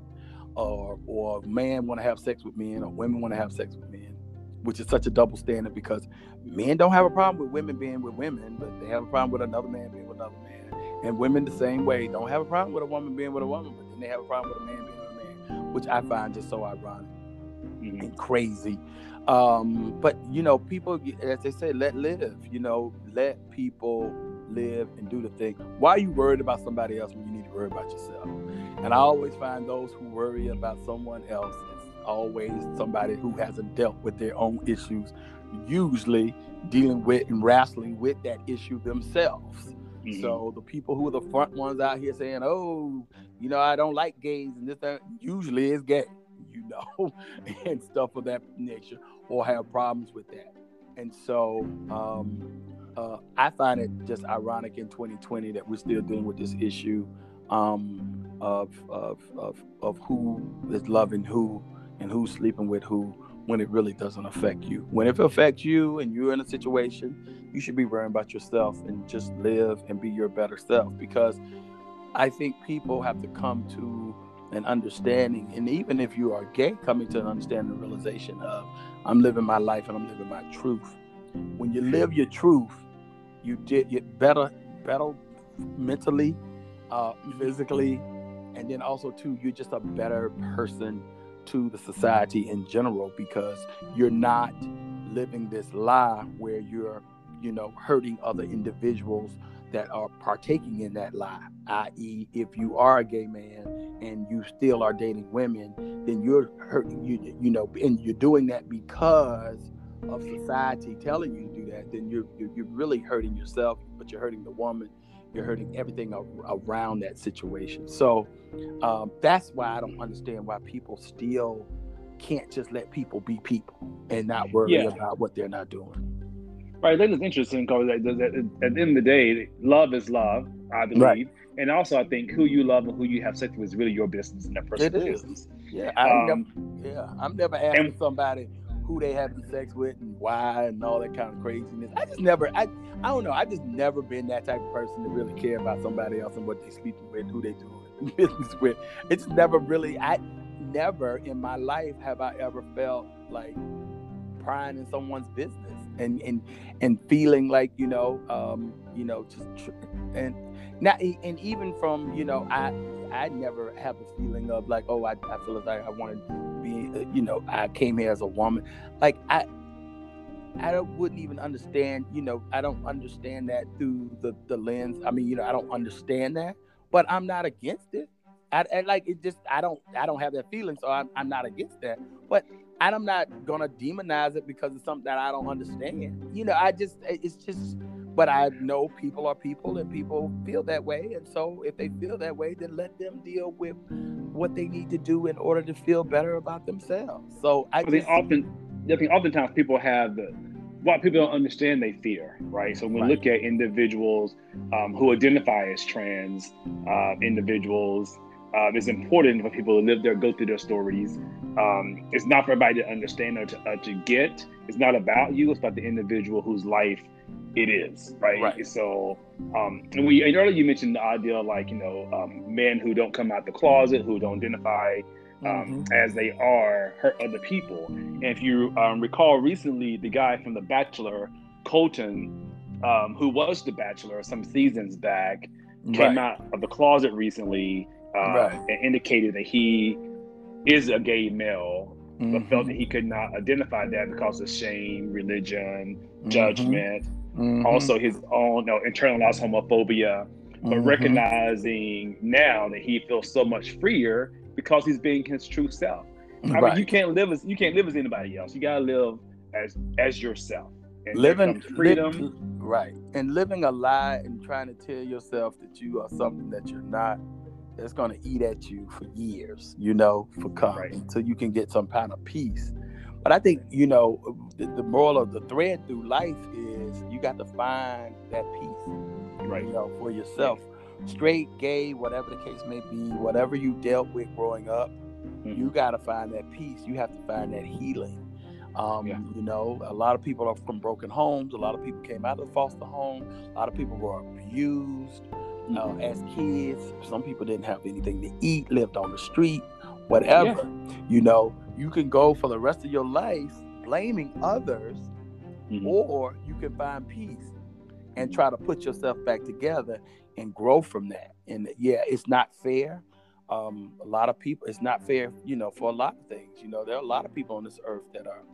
or man want to have sex with men or women want to have sex with men, which is such a double standard because men don't have a problem with women being with women, but they have a problem with another man being with another man. And women the same way don't have a problem with a woman being with a woman, but then they have a problem with a man being with a man, which I find just so ironic and crazy. But people, as they say, let people live and do the thing. Why are you worried about somebody else when you need to worry about yourself? And I always find those who worry about someone else is always somebody who hasn't dealt with their own issues, usually dealing with and wrestling with that issue themselves. So the people who are the front ones out here saying, oh, I don't like gays and this, that, usually is gay, and stuff of that nature, or have problems with that. And so I find it just ironic in 2020 that we're still dealing with this issue of who is loving who and who's sleeping with who, when it really doesn't affect you. When it affects you and you're in a situation, you should be worrying about yourself and just live and be your better self. Because I think people have to come to an understanding, and even if you are gay, coming to an understanding and realization of, I'm living my life and I'm living my truth. When you live your truth, you did get better mentally, physically, and then also too, you're just a better person to the society in general, because you're not living this lie where you're, hurting other individuals that are partaking in that lie. I.e., if you are a gay man and you still are dating women, then you're hurting and you're doing that because of society telling you to do that. Then you're really hurting yourself, but you're hurting the woman. You're hurting everything around that situation. So that's why I don't understand why people still can't just let people be people and not worry about what they're not doing. Right, that is interesting because at the end of the day, love is love, I believe. Right. And also, I think who you love and who you have sex with is really your business and that person's business. Yeah, I'm never asking somebody who they having sex with and why and all that kind of craziness. I don't know. I just never been that type of person to really care about somebody else and what they sleeping with, who they doing business with. It's never really. Never in my life have I ever felt like prying in someone's business and feeling like and even from I never have a feeling of like, oh, I feel as I want to be I came here as a woman. Like I wouldn't even understand, I don't understand that through the lens. I mean, I don't understand that, but I'm not against it. I don't have that feeling, so I'm not against that. But I'm not gonna demonize it because it's something that I don't understand. But I know people are people and people feel that way, and so if they feel that way, then let them deal with what they need to do in order to feel better about themselves. So I think oftentimes people have what people don't understand, they fear, right? So when we look at individuals who identify as trans individuals, it's important for people to go through their stories. It's not for everybody to understand or to get. It's not about you. It's about the individual whose life it is, right? So, and earlier you mentioned the idea of like, men who don't come out the closet, who don't identify as they are, hurt other people. And if you recall recently, the guy from The Bachelor, Colton, who was The Bachelor some seasons back, came out of the closet recently and indicated that he is a gay male, but felt that he could not identify that because of shame, religion, judgment, also his own internalized homophobia, but recognizing now that he feels so much freer because he's being his true self. I mean, you can't live as anybody else. You gotta live as yourself. And living freedom, and living a lie and trying to tell yourself that you are something that you're not. That's going to eat at you for years, until you can get some kind of peace. But I think, the moral of the thread through life is you got to find that peace, for yourself. Straight, gay, whatever the case may be, whatever you dealt with growing up, you got to find that peace. You have to find that healing. A lot of people are from broken homes. A lot of people came out of foster home. A lot of people were abused. As kids, some people didn't have anything to eat, lived on the street, whatever. You can go for the rest of your life blaming others, or you can find peace and try to put yourself back together and grow from that. And it's not fair. A lot of people, it's not fair, for a lot of things. There are a lot of people on this earth that are,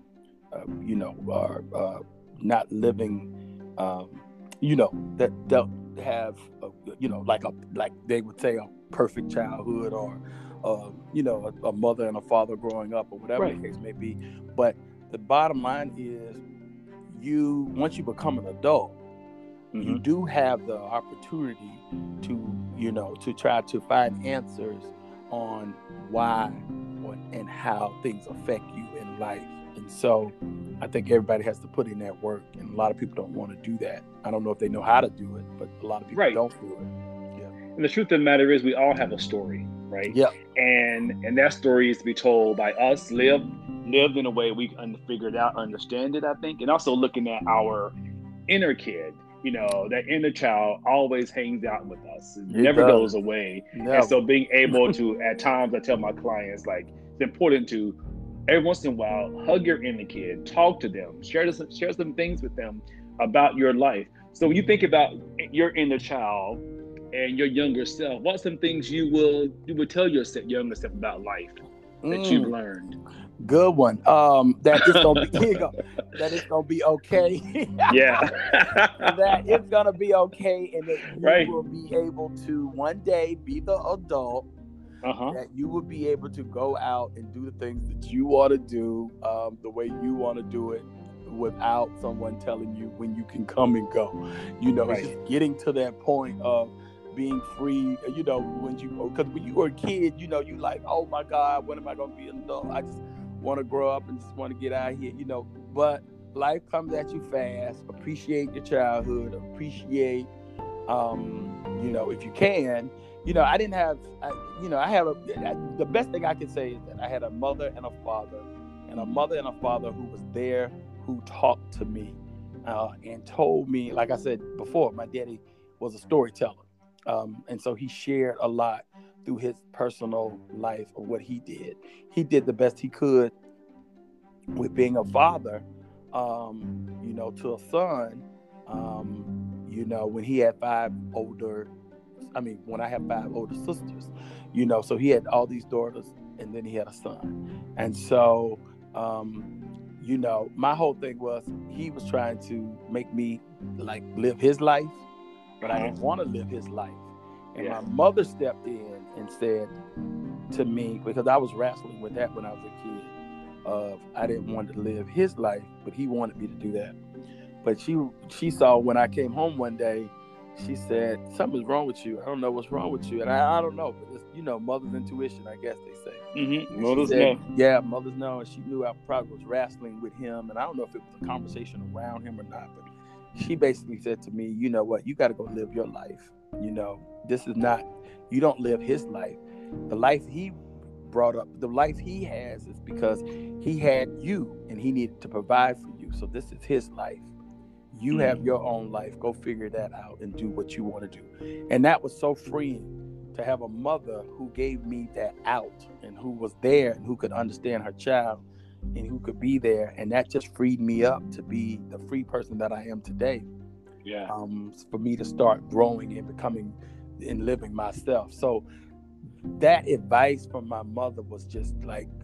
not living, that don't have, like they would say, a perfect childhood, or, a mother and a father growing up, or whatever the case may be. But the bottom line is, once you become an adult, you do have the opportunity to try to find answers on why and how things affect you in life. And so I think everybody has to put in that work, and a lot of people don't want to do that. I don't know if they know how to do it, but a lot of people don't do it. Yeah. And the truth of the matter is, we all have a story, right? Yeah. And that story is to be told by us, lived in a way we figured out, understand it, I think, and also looking at our inner kid. That inner child always hangs out with us. It never goes away. Never. And so being able to, at times, I tell my clients, like, it's important to, every once in a while, hug your inner kid, talk to them, share some things with them about your life, So when you think about your inner child and your younger self, what's some things you would tell your younger self about life that you've learned? Good one. That it's gonna be that it's gonna be okay. Yeah. That it's gonna be okay, and that you Right. will be able to one day be the adult. That you will be able to go out and do the things that you want to do, the way you want to do it, without someone telling you when you can come and go. It's just getting to that point of being free. Because when you were a kid, you like, oh my God, when am I going to be an adult? I just want to grow up and just want to get out of here, But life comes at you fast. Appreciate your childhood. Appreciate, if you can. I didn't have, the best thing I can say is that I had a mother and a father who was there, who talked to me and told me, like I said before, my daddy was a storyteller. And so he shared a lot through his personal life of what he did. He did the best he could with being a father, to a son, when he had when I had 5 older sisters, so he had all these daughters and then he had a son. And so, my whole thing was he was trying to make me like live his life, but I didn't want to live his life. And my mother stepped in and said to me, because I was wrestling with that when I was a kid, I didn't want to live his life, but he wanted me to do that. But she saw when I came home one day, she said, something's wrong with you. I don't know what's wrong with you. And I don't know, but it's, mother's intuition, I guess they say. Mm-hmm. Mothers know. Yeah, mothers know. And she knew I probably was wrestling with him. And I don't know if it was a conversation around him or not, but she basically said to me, you know what, you got to go live your life. This is not, you don't live his life. The life he brought up, the life he has is because he had you and he needed to provide for you. So this is his life. You have your own life. Go figure that out and do what you want to do. And that was so freeing to have a mother who gave me that out and who was there and who could understand her child and who could be there. And that just freed me up to be the free person that I am today. Yeah. For me to start growing and becoming and living myself. So that advice from my mother was just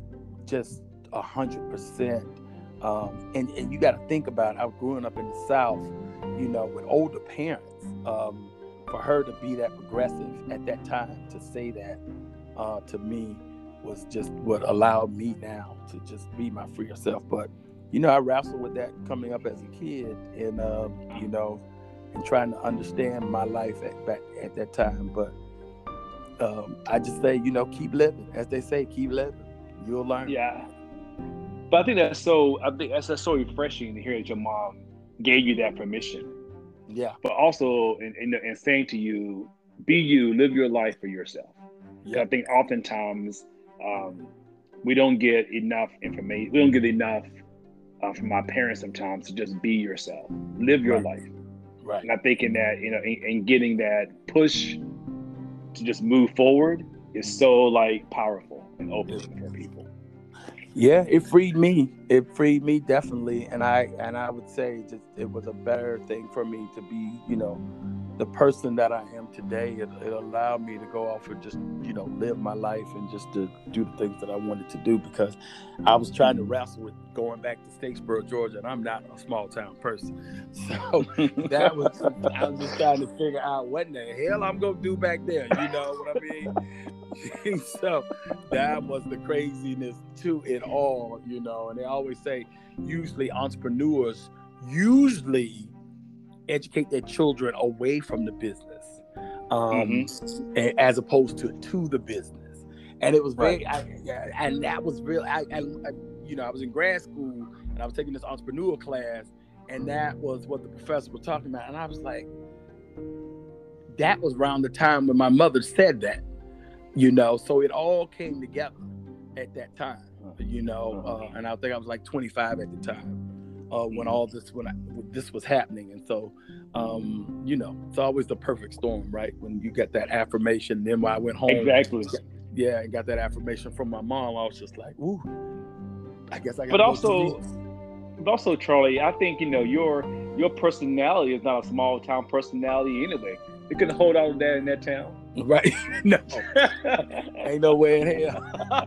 100%. And you got to think about, I was growing up in the South, with older parents, for her to be that progressive at that time, to say that to me was just what allowed me now to just be my freer self. But, I wrestled with that coming up as a kid and, and trying to understand my life at that time. But I just say, keep living. As they say, keep living. You'll learn. Yeah. But I think that's so refreshing to hear that your mom gave you that permission. Yeah. But also in saying to you, be you, live your life for yourself. Yeah. I think oftentimes we don't get enough information. We don't get enough from our parents sometimes to just be yourself, live your life. Right. And I think in that, in getting that push to just move forward is so powerful and opening for people. Yeah, it freed me. It freed me definitely, and I would say just it was a better thing for me to be, the person that I am today. It allowed me to go off and just, live my life and just to do the things that I wanted to do, because I was trying to wrestle with going back to Statesboro, Georgia, and I'm not a small town person. So I was just trying to figure out what in the hell I'm gonna do back there. You know what I mean? So that was the craziness to it all, and they always say usually entrepreneurs educate their children away from the business, as opposed to the business. And it was very, and that was real. I was in grad school and I was taking this entrepreneur class, and that was what the professor was talking about. And I was like, that was around the time when my mother said that, so it all came together at that time, and I think I was like 25 at the time. When this was happening. And so, it's always the perfect storm, right? When you get that affirmation. Then when I went home, exactly, and got that affirmation from my mom, I was just like, ooh, I guess I got. But also, Charlie, I think your your personality is not a small town personality anyway. You couldn't hold out of that in that town. Right? No. Ain't no way in hell.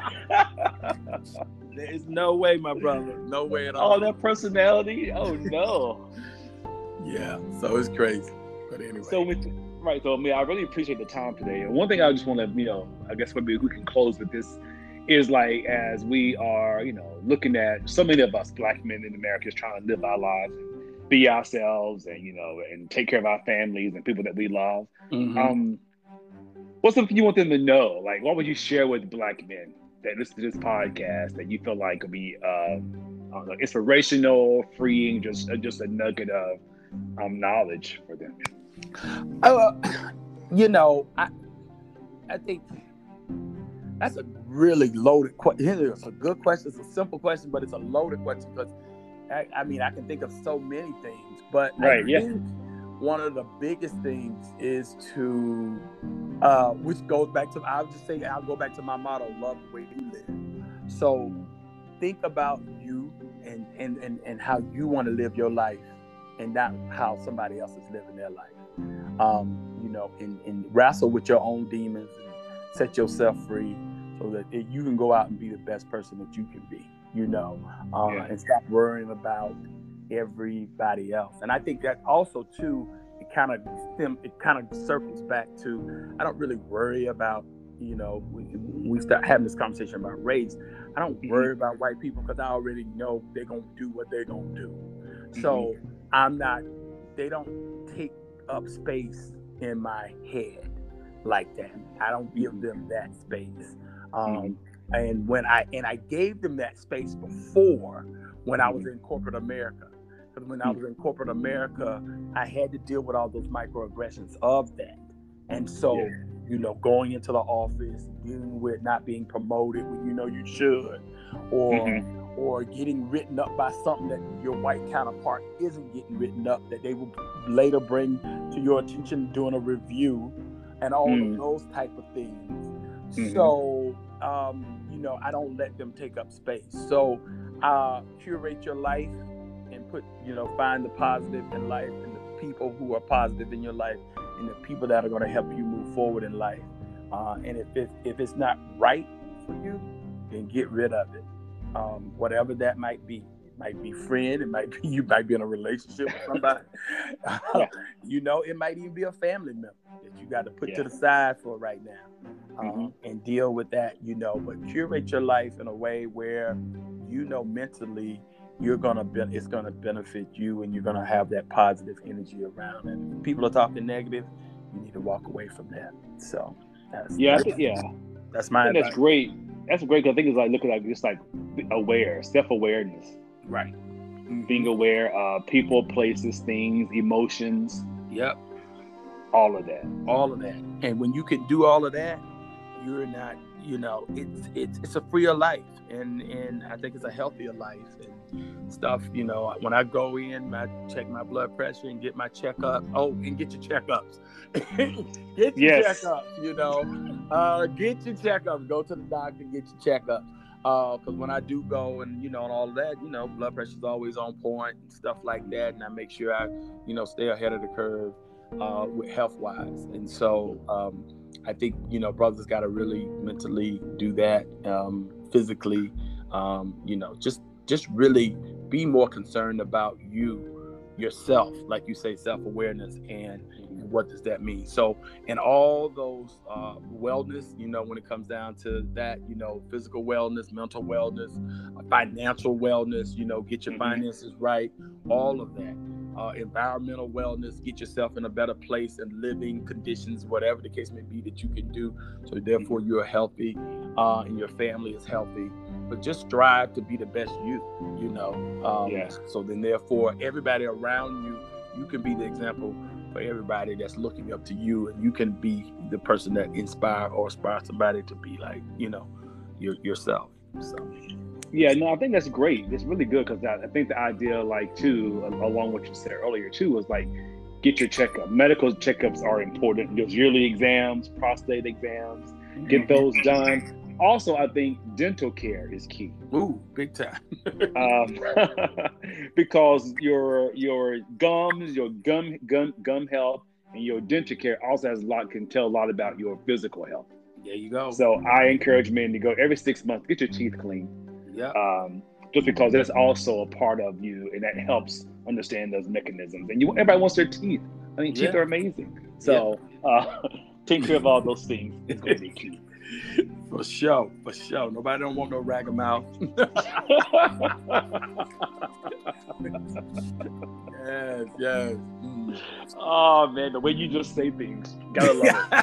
There's no way, my brother. No way at all. All that personality? Oh, no. Yeah, so it's crazy. But anyway. So, I really appreciate the time today. And one thing I just want to, I guess maybe we can close with this is like, as we are, looking at so many of us Black men in America is trying to live our lives and be ourselves and, and take care of our families and people that we love. Mm-hmm. What's something you want them to know? Like, what would you share with Black men that listen to this podcast that you feel like could be inspirational, freeing, just a nugget of knowledge for them? I think that's a really loaded question. It's a good question. It's a simple question, but it's a loaded question because I can think of so many things. But I think one of the biggest things is to, which goes back to, I'll go back to my motto, love the way you live. So think about you and how you want to live your life and not how somebody else is living their life. And wrestle with your own demons and set yourself free so that you can go out and be the best person that you can be, and stop worrying about everybody else. And I think that also too, it kind of circles back to, I don't really worry about, we start having this conversation about race. I don't worry about white people because I already know they're going to do what they're going to do. So they don't take up space in my head like that. I don't give them that space. And when I gave them that space before, when I was in corporate America, because when I was in corporate America, I had to deal with all those microaggressions of that. And so, going into the office, dealing with not being promoted when you should, or getting written up by something that your white counterpart isn't getting written up, that they will later bring to your attention doing a review, and all of those type of things. So, I don't let them take up space. So, curate your life and find the positive in life and the people who are positive in your life and the people that are going to help you move forward in life. And if it's not right for you, then get rid of it. Whatever that might be. It might be friend. It might be you might be in a relationship with somebody. It might even be a family member that you got to put to the side for right now, and deal with that. But curate your life in a way where mentally it's gonna benefit you, and you're gonna have that positive energy around. And if people are talking negative, you need to walk away from that. So that's my advice. That's great. That's great because I think it's like looking like just like self-awareness. Right. Being aware of people, places, things, emotions. Yep. All of that. And when you can do all of that, you're not, it's a freer life, and I think it's a healthier life and stuff. When I go in, I check my blood pressure and get my checkup. Oh, and get your checkups. Get your checkups. Get your checkups. Go to the doctor, get your checkups. Because when I do go and and all of that, blood pressure is always on point and stuff like that, and I make sure I stay ahead of the curve with health wise. And so I think brothers got to really mentally do that, physically, just really be more concerned about yourself, like you say, self-awareness, and what does that mean. So in all those wellness, when it comes down to that, physical wellness, mental wellness, financial wellness, get your finances right, all of that. Environmental wellness, get yourself in a better place and living conditions, whatever the case may be, that you can do, so therefore you're healthy and your family is healthy. But just strive to be the best you. So then therefore everybody around you can be the example for everybody that's looking up to you, and you can be the person that inspire somebody to be like yourself. So I think that's great. It's really good because I think the idea, like, too, along what you said earlier too, was like, get your checkup. Medical checkups are important. Those yearly exams, prostate exams, get those done. Also, I think dental care is key. Ooh, big time. um, because your gums, your gum health, and your dental care also can tell a lot about your physical health. There you go. So I encourage men to go every 6 months, get your teeth clean. Yeah. Just because that's also a part of you, and that helps understand those mechanisms. And everybody wants their teeth. I mean, teeth are amazing. So taking care of all those things is going to be key. For sure. Nobody don't want no rag of mouth. Yes. Mm. Oh man, the way you just say things, gotta love it.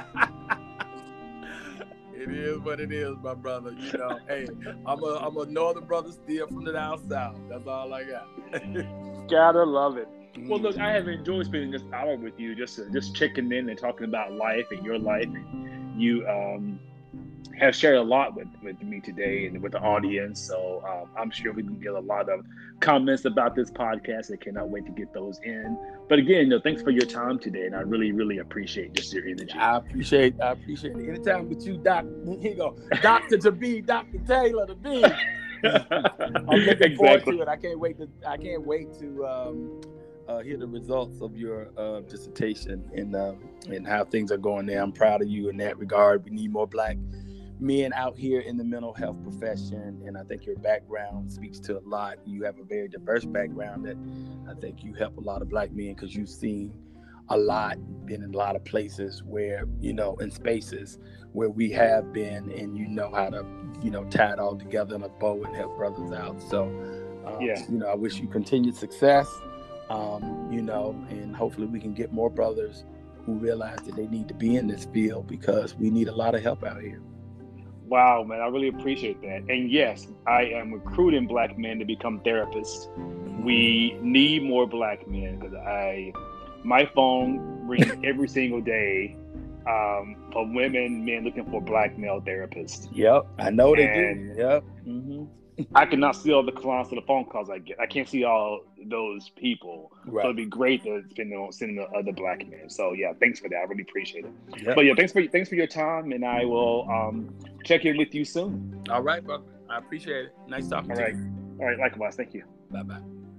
It is what it is, my brother. You know, hey, I'm a northern brother still from the down south. That's all I got. Gotta love it. Well, look, I have enjoyed spending this hour with you, just checking in and talking about life and your life. And you have shared a lot with me today and with the audience. So I'm sure we can get a lot of comments about this podcast. I cannot wait to get those in. But again, thanks for your time today, and I really, really appreciate just your energy. I appreciate it. Anytime with you, Doc. Here you go, Dr. to be, Dr. Taylor to be. I'm looking forward to it. I can't wait to hear the results of your dissertation and how things are going there. I'm proud of you in that regard. We need more Black men out here in the mental health profession, and I think your background speaks to a lot. You have a very diverse background that I think you help a lot of Black men, because you've seen a lot, been in a lot of places where, in spaces where we have been, and you know how to, tie it all together in a bow and help brothers out. So, I wish you continued success, and hopefully we can get more brothers who realize that they need to be in this field, because we need a lot of help out here. Wow, man, I really appreciate that. And yes, I am recruiting Black men to become therapists. We need more Black men, because my phone rings every single day for men looking for Black male therapists. Yep, I know they do. Yep. Mm-hmm. I cannot see all the clients or the phone calls I get. I can't see all those people. Right. So it'd be great to send the other Black men. So yeah, thanks for that. I really appreciate it. Yep. But yeah, thanks for your time, and I will check in with you soon. All right, brother. I appreciate it. Nice talking to you. All right, likewise. Thank you. Bye-bye.